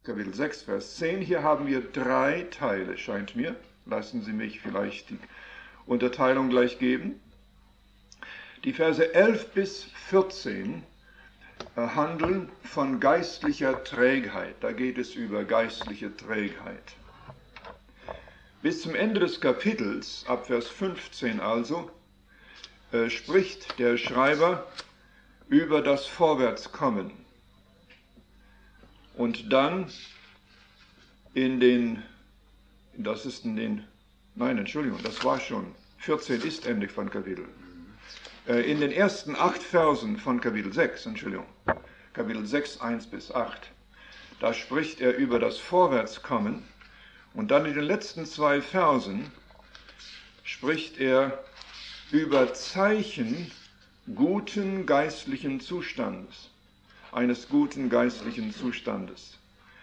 Kapitel 6, Vers 10. Hier haben wir 3 Teile, scheint mir. Lassen Sie mich vielleicht die Unterteilung gleich geben. Die Verse 11 bis 14 handeln von geistlicher Trägheit. Da geht es über geistliche Trägheit. Bis zum Ende des Kapitels, ab Vers 15 also, spricht der Schreiber über das Vorwärtskommen. Und dann das war schon, 14 ist Ende von Kapitel. In den ersten 8 Versen von Kapitel 6, Kapitel 6, 1 bis 8, da spricht er über das Vorwärtskommen. Und dann in den letzten 2 Versen spricht er über Zeichen guten geistlichen Zustandes, eines guten geistlichen Zustandes.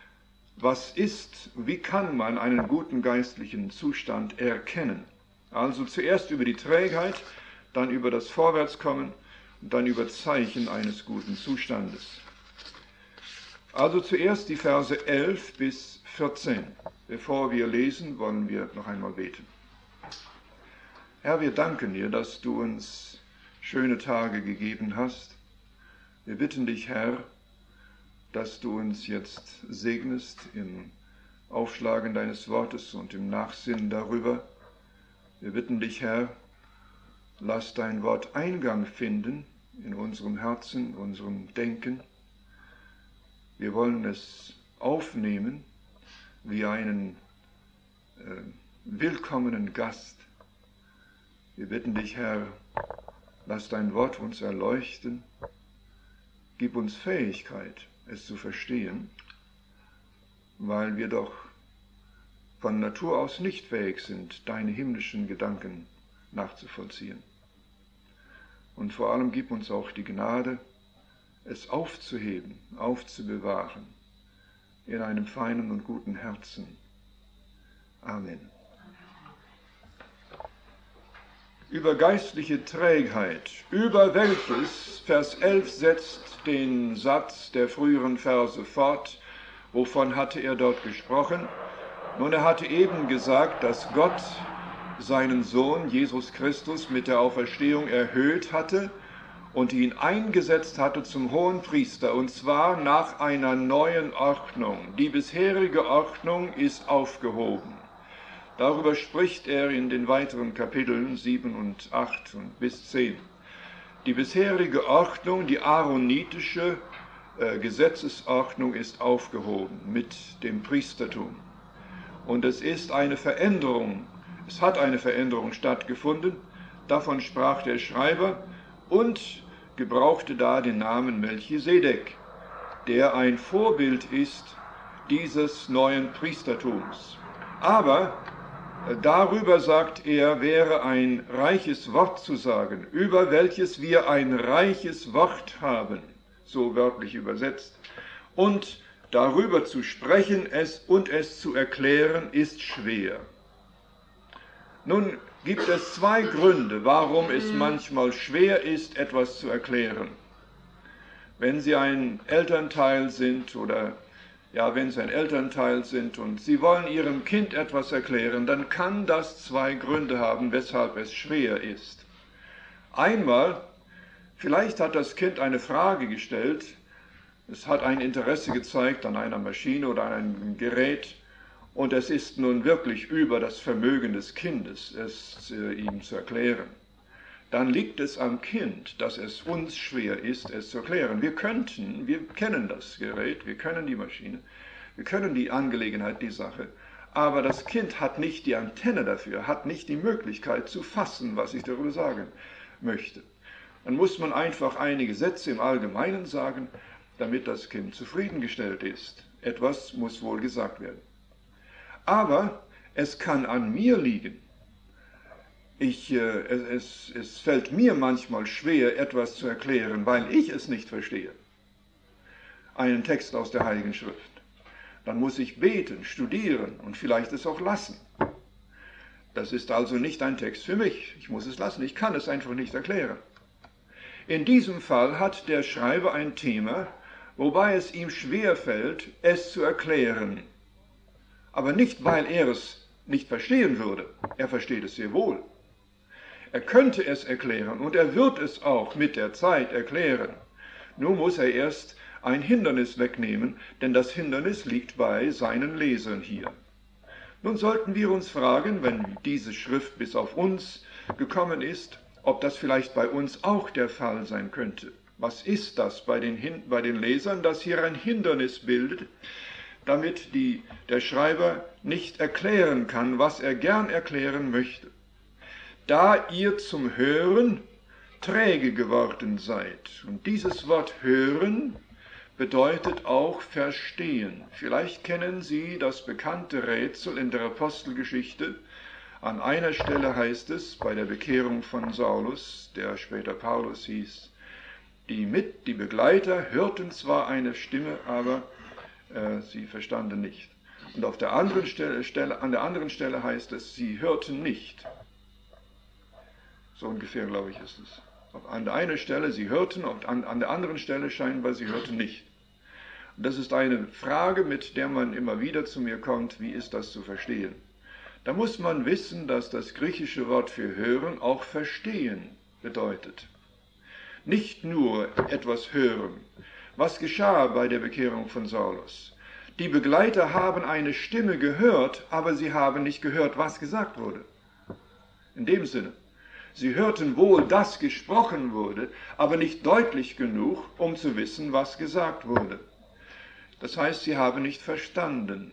Wie kann man einen guten geistlichen Zustand erkennen? Also zuerst über die Trägheit, dann über das Vorwärtskommen und dann über Zeichen eines guten Zustandes. Also zuerst die Verse 11 bis 14. Bevor wir lesen, wollen wir noch einmal beten. Herr, wir danken dir, dass du uns schöne Tage gegeben hast. Wir bitten dich, Herr, dass du uns jetzt segnest im Aufschlagen deines Wortes und im Nachsinnen darüber. Wir bitten dich, Herr, lass dein Wort Eingang finden in unserem Herzen, unserem Denken. Wir wollen es aufnehmen wie einen willkommenen Gast. Wir bitten dich, Herr, lass dein Wort uns erleuchten. Gib uns Fähigkeit, es zu verstehen, weil wir doch von Natur aus nicht fähig sind, deine himmlischen Gedanken nachzuvollziehen. Und vor allem gib uns auch die Gnade, es aufzuheben, aufzubewahren, in einem feinen und guten Herzen. Amen. Über geistliche Trägheit, über welches Vers 11 setzt den Satz der früheren Verse fort. Wovon hatte er dort gesprochen? Nun, er hatte eben gesagt, dass Gott seinen Sohn Jesus Christus mit der Auferstehung erhöht hatte und ihn eingesetzt hatte zum Hohenpriester, und zwar nach einer neuen Ordnung. Die bisherige Ordnung ist aufgehoben. Darüber spricht er in den weiteren Kapiteln 7 und 8 und bis 10. Die bisherige Ordnung, die aaronitische Gesetzesordnung, ist aufgehoben mit dem Priestertum. Und es ist eine Veränderung, es hat eine Veränderung stattgefunden, davon sprach der Schreiber und gebrauchte da den Namen Melchisedek, der ein Vorbild ist dieses neuen Priestertums. Aber darüber, sagt er, wäre ein reiches Wort zu sagen, über welches wir ein reiches Wort haben, so wörtlich übersetzt. Und darüber zu sprechen und es zu erklären, ist schwer. Nun gibt es 2 Gründe, warum es manchmal schwer ist, etwas zu erklären. Wenn Sie ein Elternteil sind und Sie wollen Ihrem Kind etwas erklären, dann kann das 2 Gründe haben, weshalb es schwer ist. Einmal, vielleicht hat das Kind eine Frage gestellt, es hat ein Interesse gezeigt an einer Maschine oder an einem Gerät, und es ist nun wirklich über das Vermögen des Kindes, es ihm zu erklären. Dann liegt es am Kind, dass es uns schwer ist, es zu erklären. Wir kennen das Gerät, wir können die Maschine, wir können die Angelegenheit, die Sache, aber das Kind hat nicht die Antenne dafür, hat nicht die Möglichkeit zu fassen, was ich darüber sagen möchte. Dann muss man einfach einige Sätze im Allgemeinen sagen, damit das Kind zufriedengestellt ist. Etwas muss wohl gesagt werden. Aber es kann an mir liegen. Es fällt mir manchmal schwer, etwas zu erklären, weil ich es nicht verstehe. Einen Text aus der Heiligen Schrift. Dann muss ich beten, studieren und vielleicht es auch lassen. Das ist also nicht ein Text für mich. Ich muss es lassen. Ich kann es einfach nicht erklären. In diesem Fall hat der Schreiber ein Thema, wobei es ihm schwerfällt, es zu erklären. Aber nicht, weil er es nicht verstehen würde. Er versteht es sehr wohl. Er könnte es erklären und er wird es auch mit der Zeit erklären. Nur muss er erst ein Hindernis wegnehmen, denn das Hindernis liegt bei seinen Lesern hier. Nun sollten wir uns fragen, wenn diese Schrift bis auf uns gekommen ist, ob das vielleicht bei uns auch der Fall sein könnte. Was ist das bei den Lesern, das hier ein Hindernis bildet, damit der Schreiber nicht erklären kann, was er gern erklären möchte? Da ihr zum Hören träge geworden seid. Und dieses Wort hören bedeutet auch verstehen. Vielleicht kennen Sie das bekannte Rätsel in der Apostelgeschichte. An einer Stelle heißt es, bei der Bekehrung von Saulus, der später Paulus hieß, die Begleiter hörten zwar eine Stimme, aber sie verstanden nicht. Und an der anderen Stelle heißt es, sie hörten nicht. So ungefähr, glaube ich, ist es. An der einen Stelle sie hörten und an der anderen Stelle scheinbar sie hörten nicht. Und das ist eine Frage, mit der man immer wieder zu mir kommt, wie ist das zu verstehen? Da muss man wissen, dass das griechische Wort für hören auch verstehen bedeutet. Nicht nur etwas hören. Was geschah bei der Bekehrung von Saulus? Die Begleiter haben eine Stimme gehört, aber sie haben nicht gehört, was gesagt wurde. In dem Sinne. Sie hörten wohl, dass gesprochen wurde, aber nicht deutlich genug, um zu wissen, was gesagt wurde. Das heißt, sie haben nicht verstanden.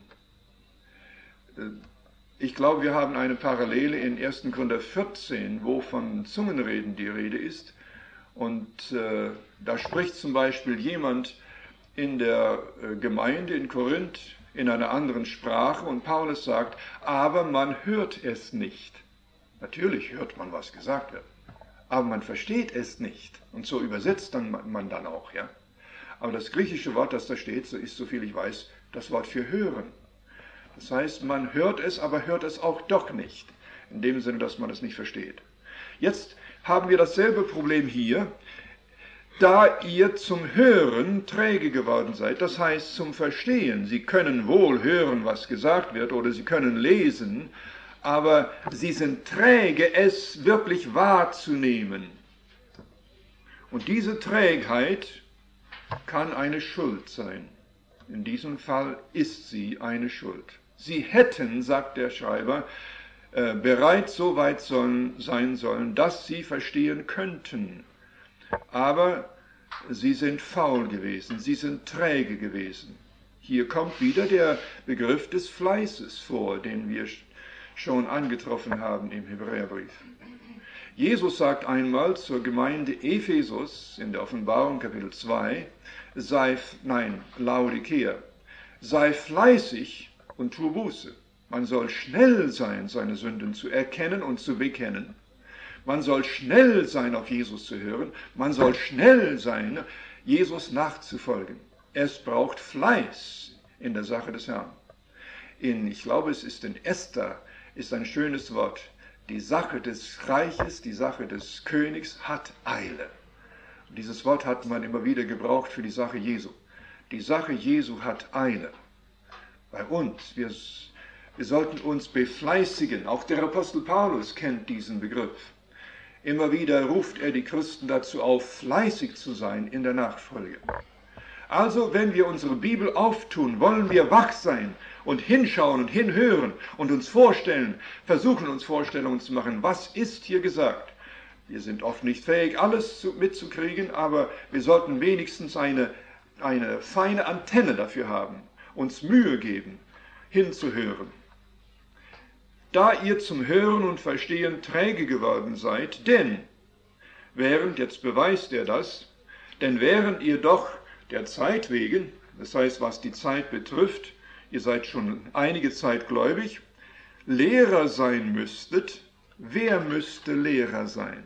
Ich glaube, wir haben eine Parallele in 1. Korinther 14, wo von Zungenreden die Rede ist. Und da spricht zum Beispiel jemand in der Gemeinde in Korinth in einer anderen Sprache und Paulus sagt, aber man hört es nicht. Natürlich hört man, was gesagt wird, aber man versteht es nicht. Und so übersetzt man dann auch, ja. Aber das griechische Wort, das da steht, ist, soviel ich weiß, das Wort für hören. Das heißt, man hört es, aber hört es auch doch nicht. In dem Sinne, dass man es nicht versteht. Jetzt haben wir dasselbe Problem hier. Da ihr zum Hören träge geworden seid, das heißt zum Verstehen. Sie können wohl hören, was gesagt wird, oder sie können lesen, aber sie sind träge, es wirklich wahrzunehmen. Und diese Trägheit kann eine Schuld sein. In diesem Fall ist sie eine Schuld. Sie hätten, sagt der Schreiber, bereits so weit sein sollen, dass sie verstehen könnten. Aber sie sind faul gewesen, sie sind träge gewesen. Hier kommt wieder der Begriff des Fleißes vor, den wir schon angetroffen haben im Hebräerbrief. Jesus sagt einmal zur Gemeinde Ephesus in der Offenbarung Kapitel 2, Laodicea, sei fleißig und tu Buße. Man soll schnell sein, seine Sünden zu erkennen und zu bekennen. Man soll schnell sein, auf Jesus zu hören. Man soll schnell sein, Jesus nachzufolgen. Es braucht Fleiß in der Sache des Herrn. Ich glaube, es ist in Esther, ist ein schönes Wort. Die Sache des Reiches, die Sache des Königs hat Eile. Und dieses Wort hat man immer wieder gebraucht für die Sache Jesu. Die Sache Jesu hat Eile. Bei uns, wir sollten uns befleißigen. Auch der Apostel Paulus kennt diesen Begriff. Immer wieder ruft er die Christen dazu auf, fleißig zu sein in der Nachfolge. Also, wenn wir unsere Bibel auftun, wollen wir wach sein und hinschauen und hinhören und uns vorstellen, versuchen uns Vorstellungen zu machen, was ist hier gesagt. Wir sind oft nicht fähig, alles mitzukriegen, aber wir sollten wenigstens eine feine Antenne dafür haben, uns Mühe geben, hinzuhören. Da ihr zum Hören und Verstehen träge geworden seid, denn jetzt beweist er das, denn während ihr doch der Zeit wegen, das heißt, was die Zeit betrifft, ihr seid schon einige Zeit gläubig, Lehrer sein müsstet, wer müsste Lehrer sein?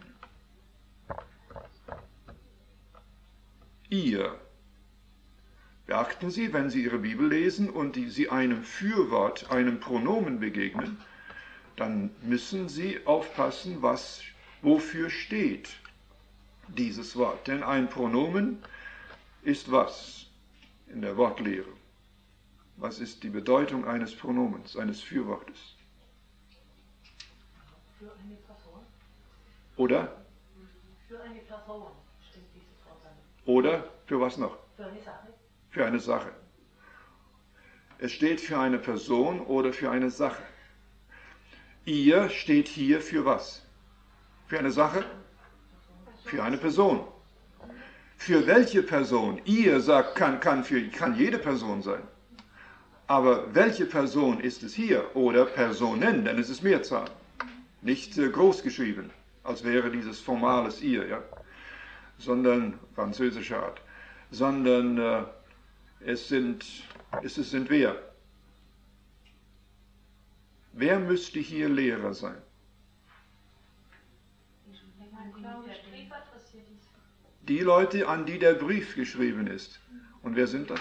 Ihr. Beachten Sie, wenn Sie Ihre Bibel lesen und Sie einem Fürwort, einem Pronomen begegnen, dann müssen Sie aufpassen, wofür steht dieses Wort. Denn ein Pronomen ist was? in der Wortlehre. Was ist die Bedeutung eines Pronomens, eines Fürwortes? Für eine Person. Oder? Für eine Person steht dieses Wort dann. Oder für was noch? Für eine Sache. Für eine Sache. Es steht für eine Person oder für eine Sache. Ihr steht hier für was? Für eine Sache? Für eine Person. Für welche Person? Ihr sagt, kann jede Person sein. Aber welche Person ist es hier? Oder Personen, denn es ist Mehrzahl. Nicht groß geschrieben, als wäre dieses formales ihr, ja? Sondern französischer Art. Sondern es sind wer? Wer müsste hier Lehrer sein? Die Leute, an die der Brief geschrieben ist. Und wer sind das?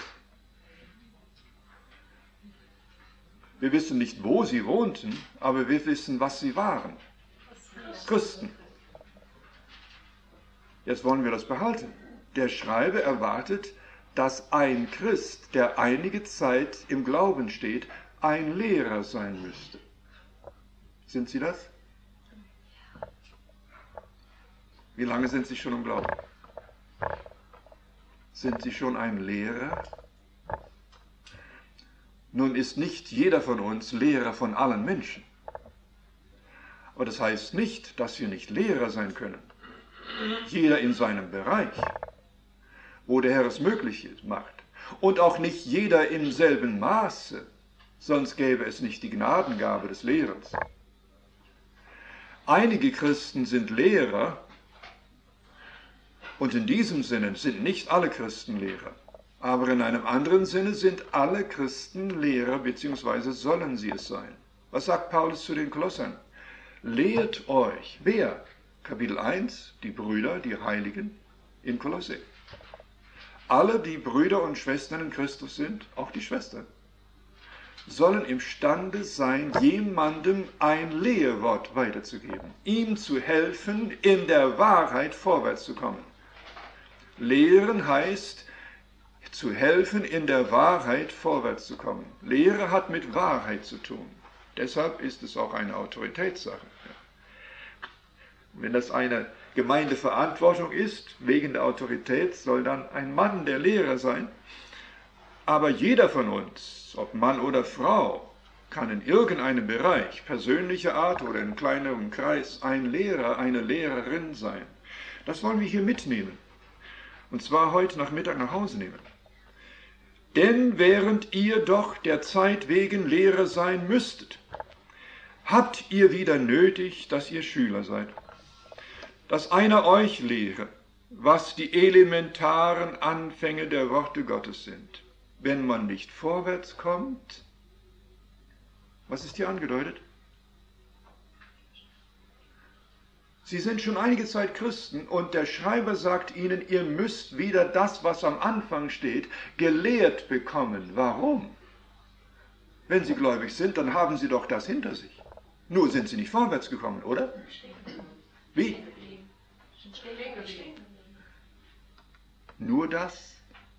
Wir wissen nicht, wo sie wohnten, aber wir wissen, was sie waren. Christen. Jetzt wollen wir das behalten. Der Schreiber erwartet, dass ein Christ, der einige Zeit im Glauben steht, ein Lehrer sein müsste. Sind Sie das? Wie lange sind Sie schon im Glauben? Sind Sie schon ein Lehrer? Nun ist nicht jeder von uns Lehrer von allen Menschen. Aber das heißt nicht, dass wir nicht Lehrer sein können. Jeder in seinem Bereich, wo der Herr es möglich macht. Und auch nicht jeder im selben Maße, sonst gäbe es nicht die Gnadengabe des Lehrens. Einige Christen sind Lehrer, und in diesem Sinne sind nicht alle Christen Lehrer. Aber in einem anderen Sinne sind alle Christen Lehrer, beziehungsweise sollen sie es sein. Was sagt Paulus zu den Kolossern? Lehrt euch, wer? Kapitel 1, die Brüder, die Heiligen in Kolosse. Alle, die Brüder und Schwestern in Christus sind, auch die Schwestern, sollen imstande sein, jemandem ein Lehrwort weiterzugeben, ihm zu helfen, in der Wahrheit vorwärts zu kommen. Lehren heißt, zu helfen, in der Wahrheit vorwärts zu kommen. Lehre hat mit Wahrheit zu tun. Deshalb ist es auch eine Autoritätssache. Wenn das eine Gemeindeverantwortung ist, wegen der Autorität, soll dann ein Mann der Lehrer sein. Aber jeder von uns, ob Mann oder Frau, kann in irgendeinem Bereich, persönlicher Art oder in kleinerem Kreis, ein Lehrer, eine Lehrerin sein. Das wollen wir hier mitnehmen. Und zwar heute Nachmittag nach Hause nehmen. Denn während ihr doch der Zeit wegen Lehrer sein müsstet, habt ihr wieder nötig, dass ihr Schüler seid. Dass einer euch lehre, was die elementaren Anfänge der Worte Gottes sind. Wenn man nicht vorwärts kommt, was ist hier angedeutet? Sie sind schon einige Zeit Christen und der Schreiber sagt ihnen, ihr müsst wieder das, was am Anfang steht, gelehrt bekommen. Warum? Wenn sie gläubig sind, dann haben sie doch das hinter sich. Nur sind sie nicht vorwärts gekommen, oder? Wie? Nur das?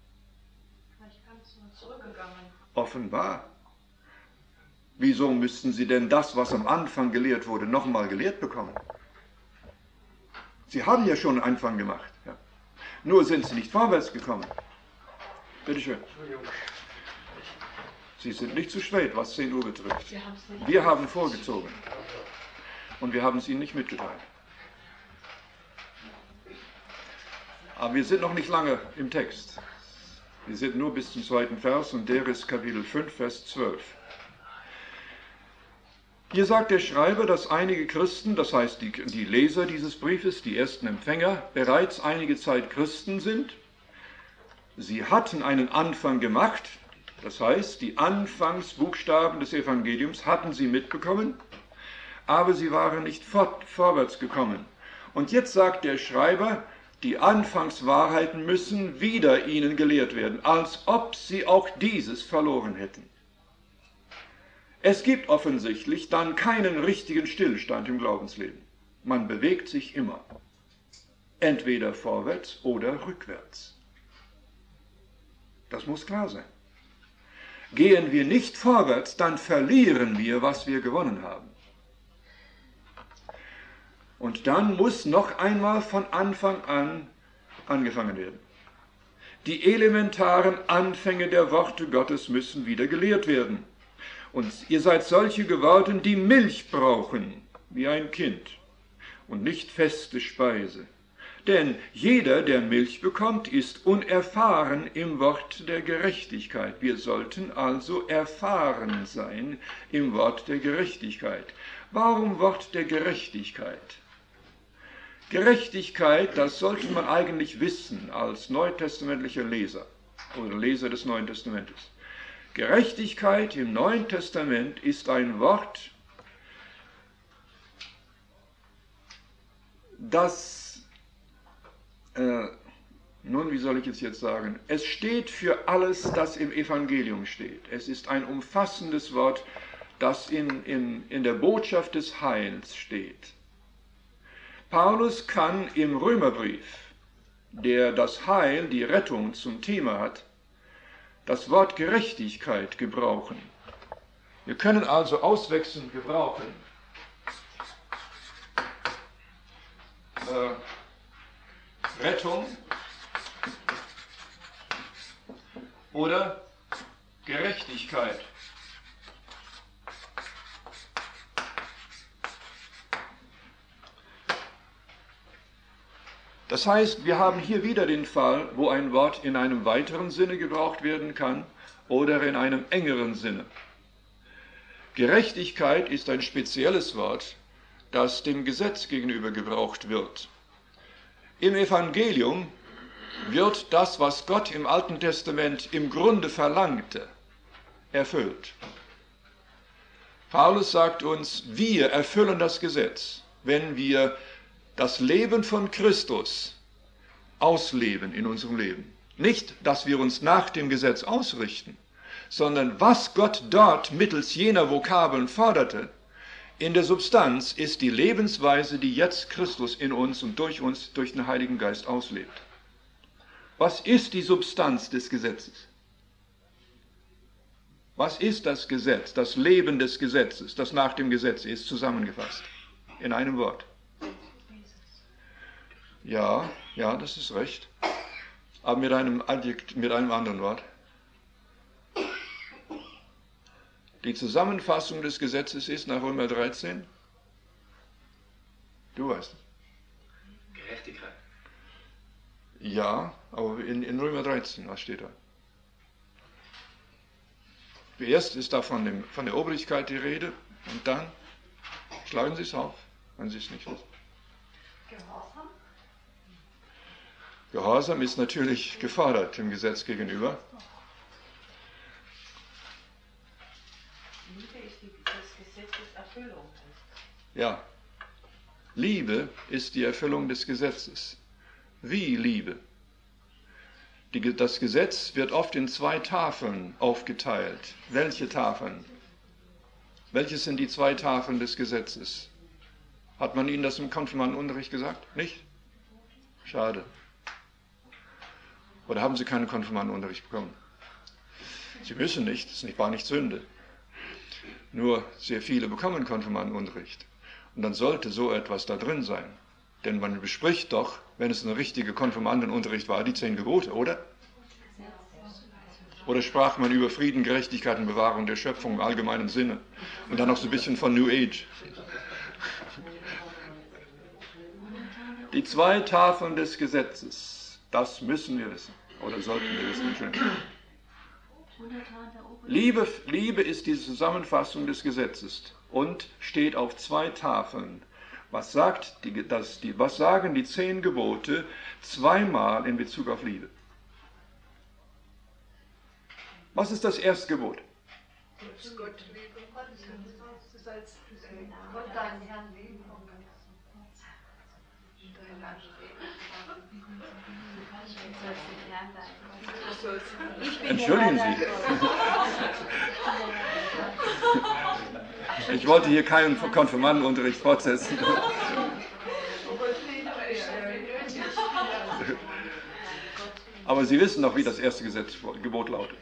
Offenbar. Wieso müssten sie denn das, was am Anfang gelehrt wurde, nochmal gelehrt bekommen? Sie haben ja schon einen Anfang gemacht. Ja. Nur sind sie nicht vorwärts gekommen. Bitte schön. Sie sind nicht zu spät, was 10 Uhr betrifft. Wir haben vorgezogen. Und wir haben es Ihnen nicht mitgeteilt. Aber wir sind noch nicht lange im Text. Wir sind nur bis zum 2. Vers und der ist Kapitel 5, Vers 12. Hier sagt der Schreiber, dass einige Christen, das heißt die Leser dieses Briefes, die ersten Empfänger, bereits einige Zeit Christen sind. Sie hatten einen Anfang gemacht, das heißt, die Anfangsbuchstaben des Evangeliums hatten sie mitbekommen, aber sie waren nicht vorwärts gekommen. Und jetzt sagt der Schreiber, die Anfangswahrheiten müssen wieder ihnen gelehrt werden, als ob sie auch dieses verloren hätten. Es gibt offensichtlich dann keinen richtigen Stillstand im Glaubensleben. Man bewegt sich immer. Entweder vorwärts oder rückwärts. Das muss klar sein. Gehen wir nicht vorwärts, dann verlieren wir, was wir gewonnen haben. Und dann muss noch einmal von Anfang an angefangen werden. Die elementaren Anfänge der Worte Gottes müssen wieder gelehrt werden. Und ihr seid solche geworden, die Milch brauchen, wie ein Kind, und nicht feste Speise. Denn jeder, der Milch bekommt, ist unerfahren im Wort der Gerechtigkeit. Wir sollten also erfahren sein im Wort der Gerechtigkeit. Warum Wort der Gerechtigkeit? Gerechtigkeit, das sollte man eigentlich wissen als neutestamentlicher Leser oder Leser des Neuen Testamentes. Gerechtigkeit im Neuen Testament ist ein Wort, das nun, wie soll ich es jetzt sagen? Es steht für alles, das im Evangelium steht. Es ist ein umfassendes Wort, das in der Botschaft des Heils steht. Paulus kann im Römerbrief, der das Heil, die Rettung zum Thema hat, das Wort Gerechtigkeit gebrauchen. Wir können also auswechselnd gebrauchen Rettung oder Gerechtigkeit. Das heißt, wir haben hier wieder den Fall, wo ein Wort in einem weiteren Sinne gebraucht werden kann oder in einem engeren Sinne. Gerechtigkeit ist ein spezielles Wort, das dem Gesetz gegenüber gebraucht wird. Im Evangelium wird das, was Gott im Alten Testament im Grunde verlangte, erfüllt. Paulus sagt uns, wir erfüllen das Gesetz, wenn wir das Leben von Christus ausleben in unserem Leben. Nicht, dass wir uns nach dem Gesetz ausrichten, sondern was Gott dort mittels jener Vokabeln forderte, in der Substanz ist die Lebensweise, die jetzt Christus in uns und durch den Heiligen Geist auslebt. Was ist die Substanz des Gesetzes? Was ist das Gesetz, das Leben des Gesetzes, das nach dem Gesetz ist, zusammengefasst? In einem Wort. Ja, das ist recht. Aber mit einem anderen Wort. Die Zusammenfassung des Gesetzes ist nach Römer 13. Du weißt es. Gerechtigkeit. Ja, aber in Römer 13, was steht da? Zuerst ist da von der Obrigkeit die Rede und dann schlagen Sie es auf, wenn Sie es nicht wissen. Gehorsam? Gehorsam ist natürlich gefordert dem Gesetz gegenüber. Liebe ist das Gesetzes Erfüllung. Ja, Liebe ist die Erfüllung des Gesetzes. Wie Liebe? Das Gesetz wird oft in 2 Tafeln aufgeteilt. Welche Tafeln? Welches sind die 2 Tafeln des Gesetzes? Hat man Ihnen das im Konfirmandenunterricht gesagt? Nicht? Schade. Oder haben Sie keinen Konfirmandenunterricht bekommen? Sie müssen nicht, das war nicht Sünde. Nur sehr viele bekommen Konfirmandenunterricht. Und dann sollte so etwas da drin sein. Denn man bespricht doch, wenn es ein richtiger Konfirmandenunterricht war, die 10 Gebote, oder? Oder sprach man über Frieden, Gerechtigkeit und Bewahrung der Schöpfung im allgemeinen Sinne? Und dann noch so ein bisschen von New Age. Die 2 Tafeln des Gesetzes, das müssen wir wissen. Oder sollten wir wissen. Liebe ist die Zusammenfassung des Gesetzes und steht auf 2 Tafeln. Was sagen die 10 Gebote zweimal in Bezug auf Liebe? Was ist das erste Gebot? Gott lieben. Du sollst Gott deinen Herrn lieben. Dein Land lieben. Entschuldigen Sie. Ich wollte hier keinen Konfirmandenunterricht fortsetzen. Aber Aber Sie wissen noch, wie das erste Gebot lautet.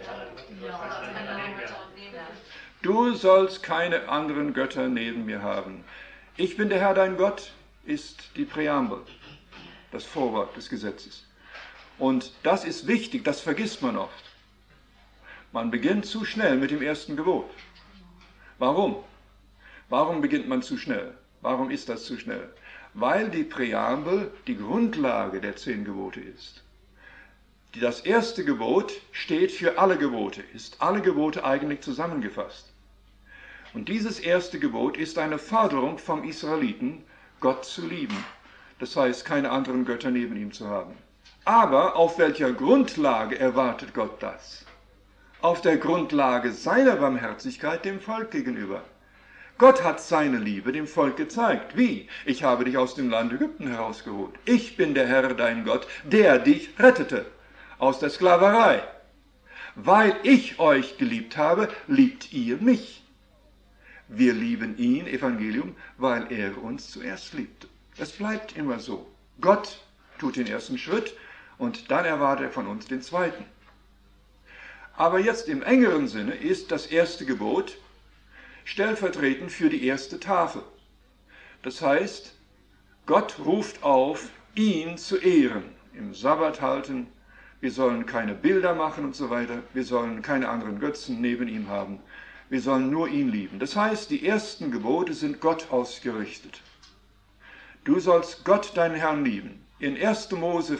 Du sollst keine anderen Götter neben mir haben. Ich bin der Herr dein Gott, ist die Präambel, das Vorwort des Gesetzes. Und das ist wichtig, das vergisst man oft. Man beginnt zu schnell mit dem ersten Gebot. Warum? Warum beginnt man zu schnell? Warum ist das zu schnell? Weil die Präambel die Grundlage der 10 Gebote ist. Das erste Gebot steht für alle Gebote, ist alle Gebote eigentlich zusammengefasst. Und dieses erste Gebot ist eine Forderung vom Israeliten, Gott zu lieben. Das heißt, keine anderen Götter neben ihm zu haben. Aber auf welcher Grundlage erwartet Gott das? Auf der Grundlage seiner Barmherzigkeit dem Volk gegenüber. Gott hat seine Liebe dem Volk gezeigt. Wie? Ich habe dich aus dem Land Ägypten herausgeholt. Ich bin der Herr, dein Gott, der dich rettete aus der Sklaverei. Weil ich euch geliebt habe, liebt ihr mich. Wir lieben ihn, Evangelium, weil er uns zuerst liebte. Das bleibt immer so. Gott tut den ersten Schritt und dann erwartet er von uns den zweiten. Aber jetzt im engeren Sinne ist das erste Gebot stellvertretend für die erste Tafel. Das heißt, Gott ruft auf, ihn zu ehren, im Sabbat halten, wir sollen keine Bilder machen und so weiter, wir sollen keine anderen Götzen neben ihm haben, wir sollen nur ihn lieben. Das heißt, die ersten Gebote sind Gott ausgerichtet. Du sollst Gott, deinen Herrn, lieben. In 2. Mose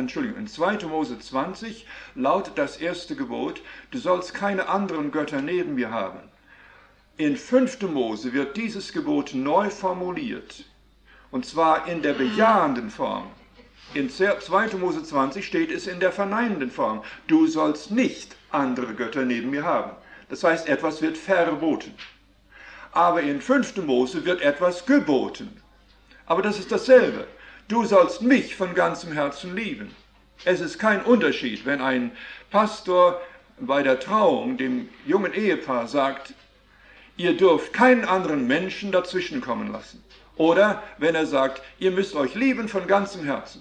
20 lautet das erste Gebot, du sollst keine anderen Götter neben mir haben. In 5. Mose wird dieses Gebot neu formuliert, und zwar in der bejahenden Form. In 2. Mose 20 steht es in der verneinenden Form, du sollst nicht andere Götter neben mir haben. Das heißt, etwas wird verboten. Aber in 5. Mose wird etwas geboten. Aber das ist dasselbe. Du sollst mich von ganzem Herzen lieben. Es ist kein Unterschied, wenn ein Pastor bei der Trauung dem jungen Ehepaar sagt, ihr dürft keinen anderen Menschen dazwischenkommen lassen. Oder wenn er sagt, ihr müsst euch lieben von ganzem Herzen.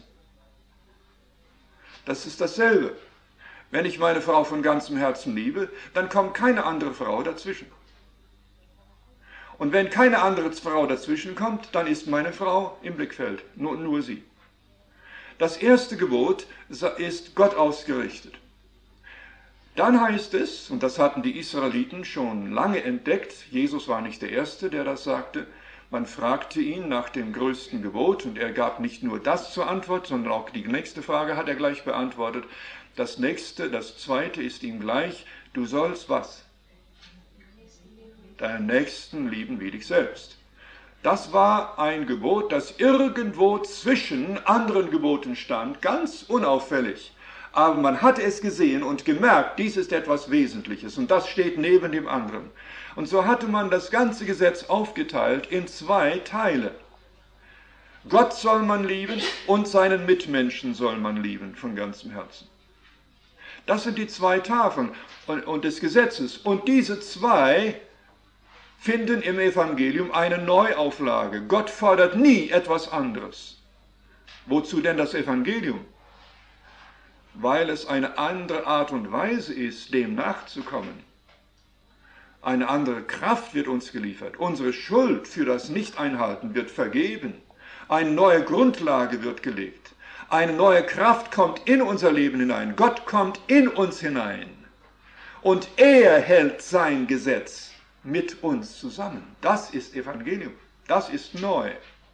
Das ist dasselbe. Wenn ich meine Frau von ganzem Herzen liebe, dann kommt keine andere Frau dazwischen. Und wenn keine andere Frau dazwischen kommt, dann ist meine Frau im Blickfeld, nur sie. Das erste Gebot ist Gott ausgerichtet. Dann heißt es, und das hatten die Israeliten schon lange entdeckt, Jesus war nicht der Erste, der das sagte, man fragte ihn nach dem größten Gebot und er gab nicht nur das zur Antwort, sondern auch die nächste Frage hat er gleich beantwortet. Das zweite ist ihm gleich, du sollst was? Deinen Nächsten lieben wie dich selbst. Das war ein Gebot, das irgendwo zwischen anderen Geboten stand, ganz unauffällig. Aber man hat es gesehen und gemerkt, dies ist etwas Wesentliches und das steht neben dem anderen. Und so hatte man das ganze Gesetz aufgeteilt in 2 Teile. Gott soll man lieben und seinen Mitmenschen soll man lieben von ganzem Herzen. Das sind die 2 Tafeln und des Gesetzes. Und diese 2 finden im Evangelium eine Neuauflage. Gott fordert nie etwas anderes. Wozu denn das Evangelium? Weil es eine andere Art und Weise ist, dem nachzukommen. Eine andere Kraft wird uns geliefert. Unsere Schuld für das Nicht-Einhalten wird vergeben. Eine neue Grundlage wird gelegt. Eine neue Kraft kommt in unser Leben hinein. Gott kommt in uns hinein. Und er hält sein Gesetz mit uns zusammen. Das ist Evangelium. Das ist neu.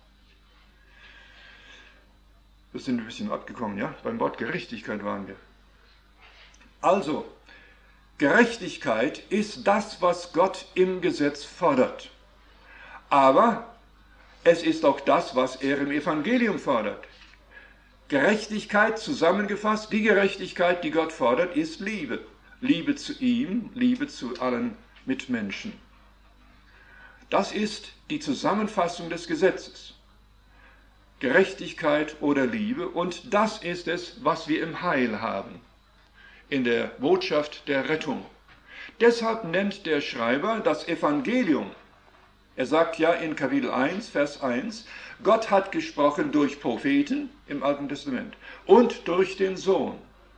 Wir sind ein bisschen abgekommen, ja? Beim Wort Gerechtigkeit waren wir. Also, Gerechtigkeit ist das, was Gott im Gesetz fordert. Aber es ist auch das, was er im Evangelium fordert. Gerechtigkeit zusammengefasst, die Gerechtigkeit, die Gott fordert, ist Liebe. Liebe zu ihm, Liebe zu allen Mitmenschen. Das ist die Zusammenfassung des Gesetzes. Gerechtigkeit oder Liebe, und das ist es, was wir im Heil haben, in der Botschaft der Rettung. Deshalb nennt der Schreiber das Evangelium. Er sagt ja in Kapitel 1, Vers 1, Gott hat gesprochen durch Propheten im Alten Testament und durch den Sohn.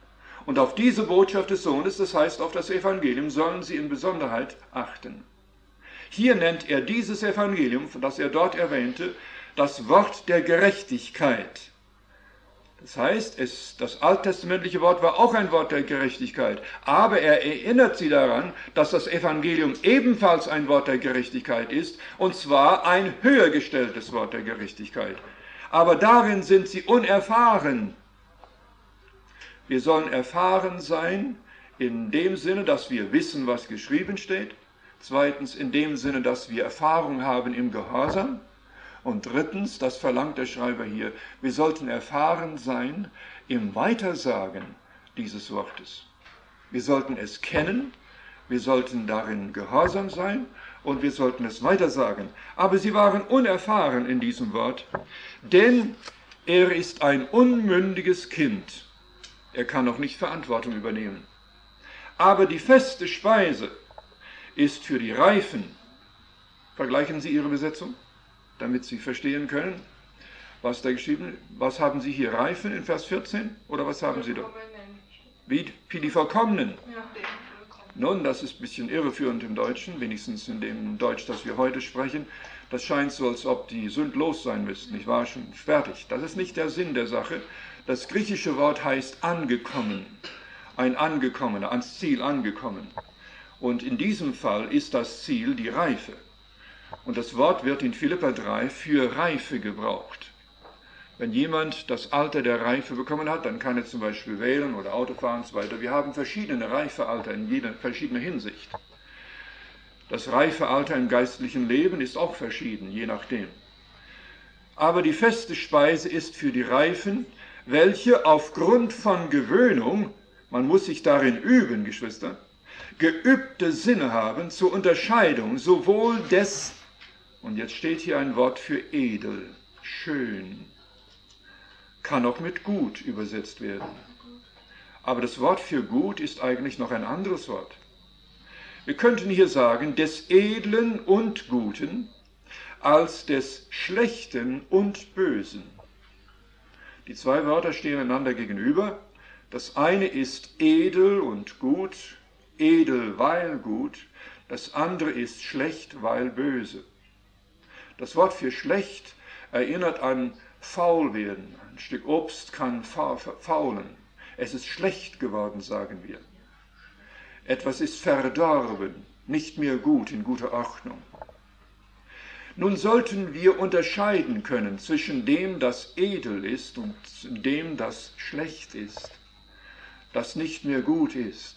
Und auf diese Botschaft des Sohnes, das heißt auf das Evangelium, sollen sie in Besonderheit achten. Hier nennt er dieses Evangelium, das er dort erwähnte, das Wort der Gerechtigkeit. Das heißt, das alttestamentliche Wort war auch ein Wort der Gerechtigkeit, aber er erinnert sie daran, dass das Evangelium ebenfalls ein Wort der Gerechtigkeit ist, und zwar ein höher gestelltes Wort der Gerechtigkeit. Aber darin sind sie unerfahren. Wir sollen erfahren sein in dem Sinne, dass wir wissen, was geschrieben steht. Zweitens in dem Sinne, dass wir Erfahrung haben im Gehorsam. Und drittens, das verlangt der Schreiber hier, wir sollten erfahren sein im Weitersagen dieses Wortes. Wir sollten es kennen, wir sollten darin gehorsam sein und wir sollten es weitersagen. Aber sie waren unerfahren in diesem Wort, denn er ist ein unmündiges Kind. Er kann noch nicht Verantwortung übernehmen. Aber die feste Speise ist für die Reifen. Vergleichen Sie Ihre Besetzung, damit Sie verstehen können, was da geschrieben ist. Was haben Sie hier? Reifen in Vers 14? Oder was haben Sie dort? Wie die Vollkommenen. Nun, das ist ein bisschen irreführend im Deutschen, wenigstens in dem Deutsch, das wir heute sprechen. Das scheint so, als ob die sündlos sein müssten. Ich war schon fertig. Das ist nicht der Sinn der Sache. Das griechische Wort heißt angekommen. Ein Angekommener, ans Ziel angekommen. Und in diesem Fall ist das Ziel die Reife. Und das Wort wird in Philipper 3 für Reife gebraucht. Wenn jemand das Alter der Reife bekommen hat, dann kann er zum Beispiel wählen oder Auto fahren und so weiter. Wir haben verschiedene Reifealter in jeder verschiedenen Hinsicht. Das Reifealter im geistlichen Leben ist auch verschieden, je nachdem. Aber die feste Speise ist für die Reifen, welche aufgrund von Gewöhnung, man muss sich darin üben, Geschwister, geübte Sinne haben zur Unterscheidung sowohl des, und jetzt steht hier ein Wort für edel, schön, kann auch mit gut übersetzt werden. Aber das Wort für gut ist eigentlich noch ein anderes Wort. Wir könnten hier sagen, des Edlen und Guten als des Schlechten und Bösen. Die zwei Wörter stehen einander gegenüber. Das eine ist edel und gut, edel weil gut. Das andere ist schlecht weil böse. Das Wort für schlecht erinnert an faul werden. Ein Stück Obst kann faulen. Es ist schlecht geworden, sagen wir. Etwas ist verdorben, nicht mehr gut, in guter Ordnung. Nun sollten wir unterscheiden können zwischen dem, das edel ist, und dem, das schlecht ist, das nicht mehr gut ist.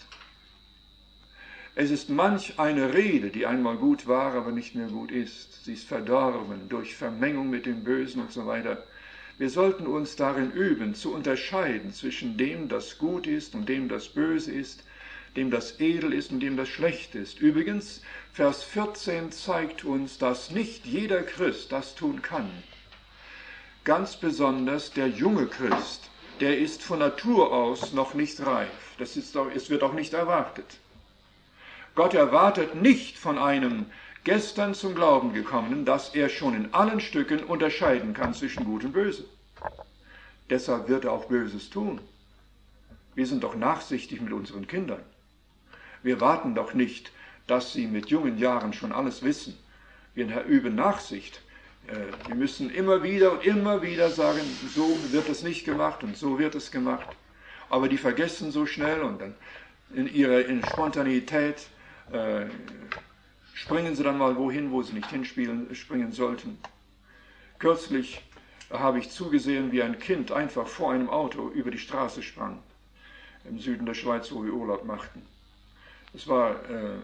Es ist manch eine Rede, die einmal gut war, aber nicht mehr gut ist. Sie ist verdorben durch Vermengung mit dem Bösen und so weiter. Wir sollten uns darin üben, zu unterscheiden zwischen dem, das gut ist und dem, das böse ist, dem das edel ist und dem das schlecht ist. Übrigens, Vers 14 zeigt uns, dass nicht jeder Christ das tun kann. Ganz besonders der junge Christ, der ist von Natur aus noch nicht reif. Es wird auch nicht erwartet. Gott erwartet nicht von einem gestern zum Glauben gekommenen, dass er schon in allen Stücken unterscheiden kann zwischen Gut und Böse. Deshalb wird er auch Böses tun. Wir sind doch nachsichtig mit unseren Kindern. Wir warten doch nicht, dass sie mit jungen Jahren schon alles wissen. Wir üben Nachsicht. Wir müssen immer wieder sagen, so wird es nicht gemacht und so wird es gemacht. Aber die vergessen so schnell und dann in ihrer Spontaneität springen sie dann mal wohin, wo sie nicht springen sollten. Kürzlich habe ich zugesehen, wie ein Kind einfach vor einem Auto über die Straße sprang, im Süden der Schweiz, wo wir Urlaub machten. Das war,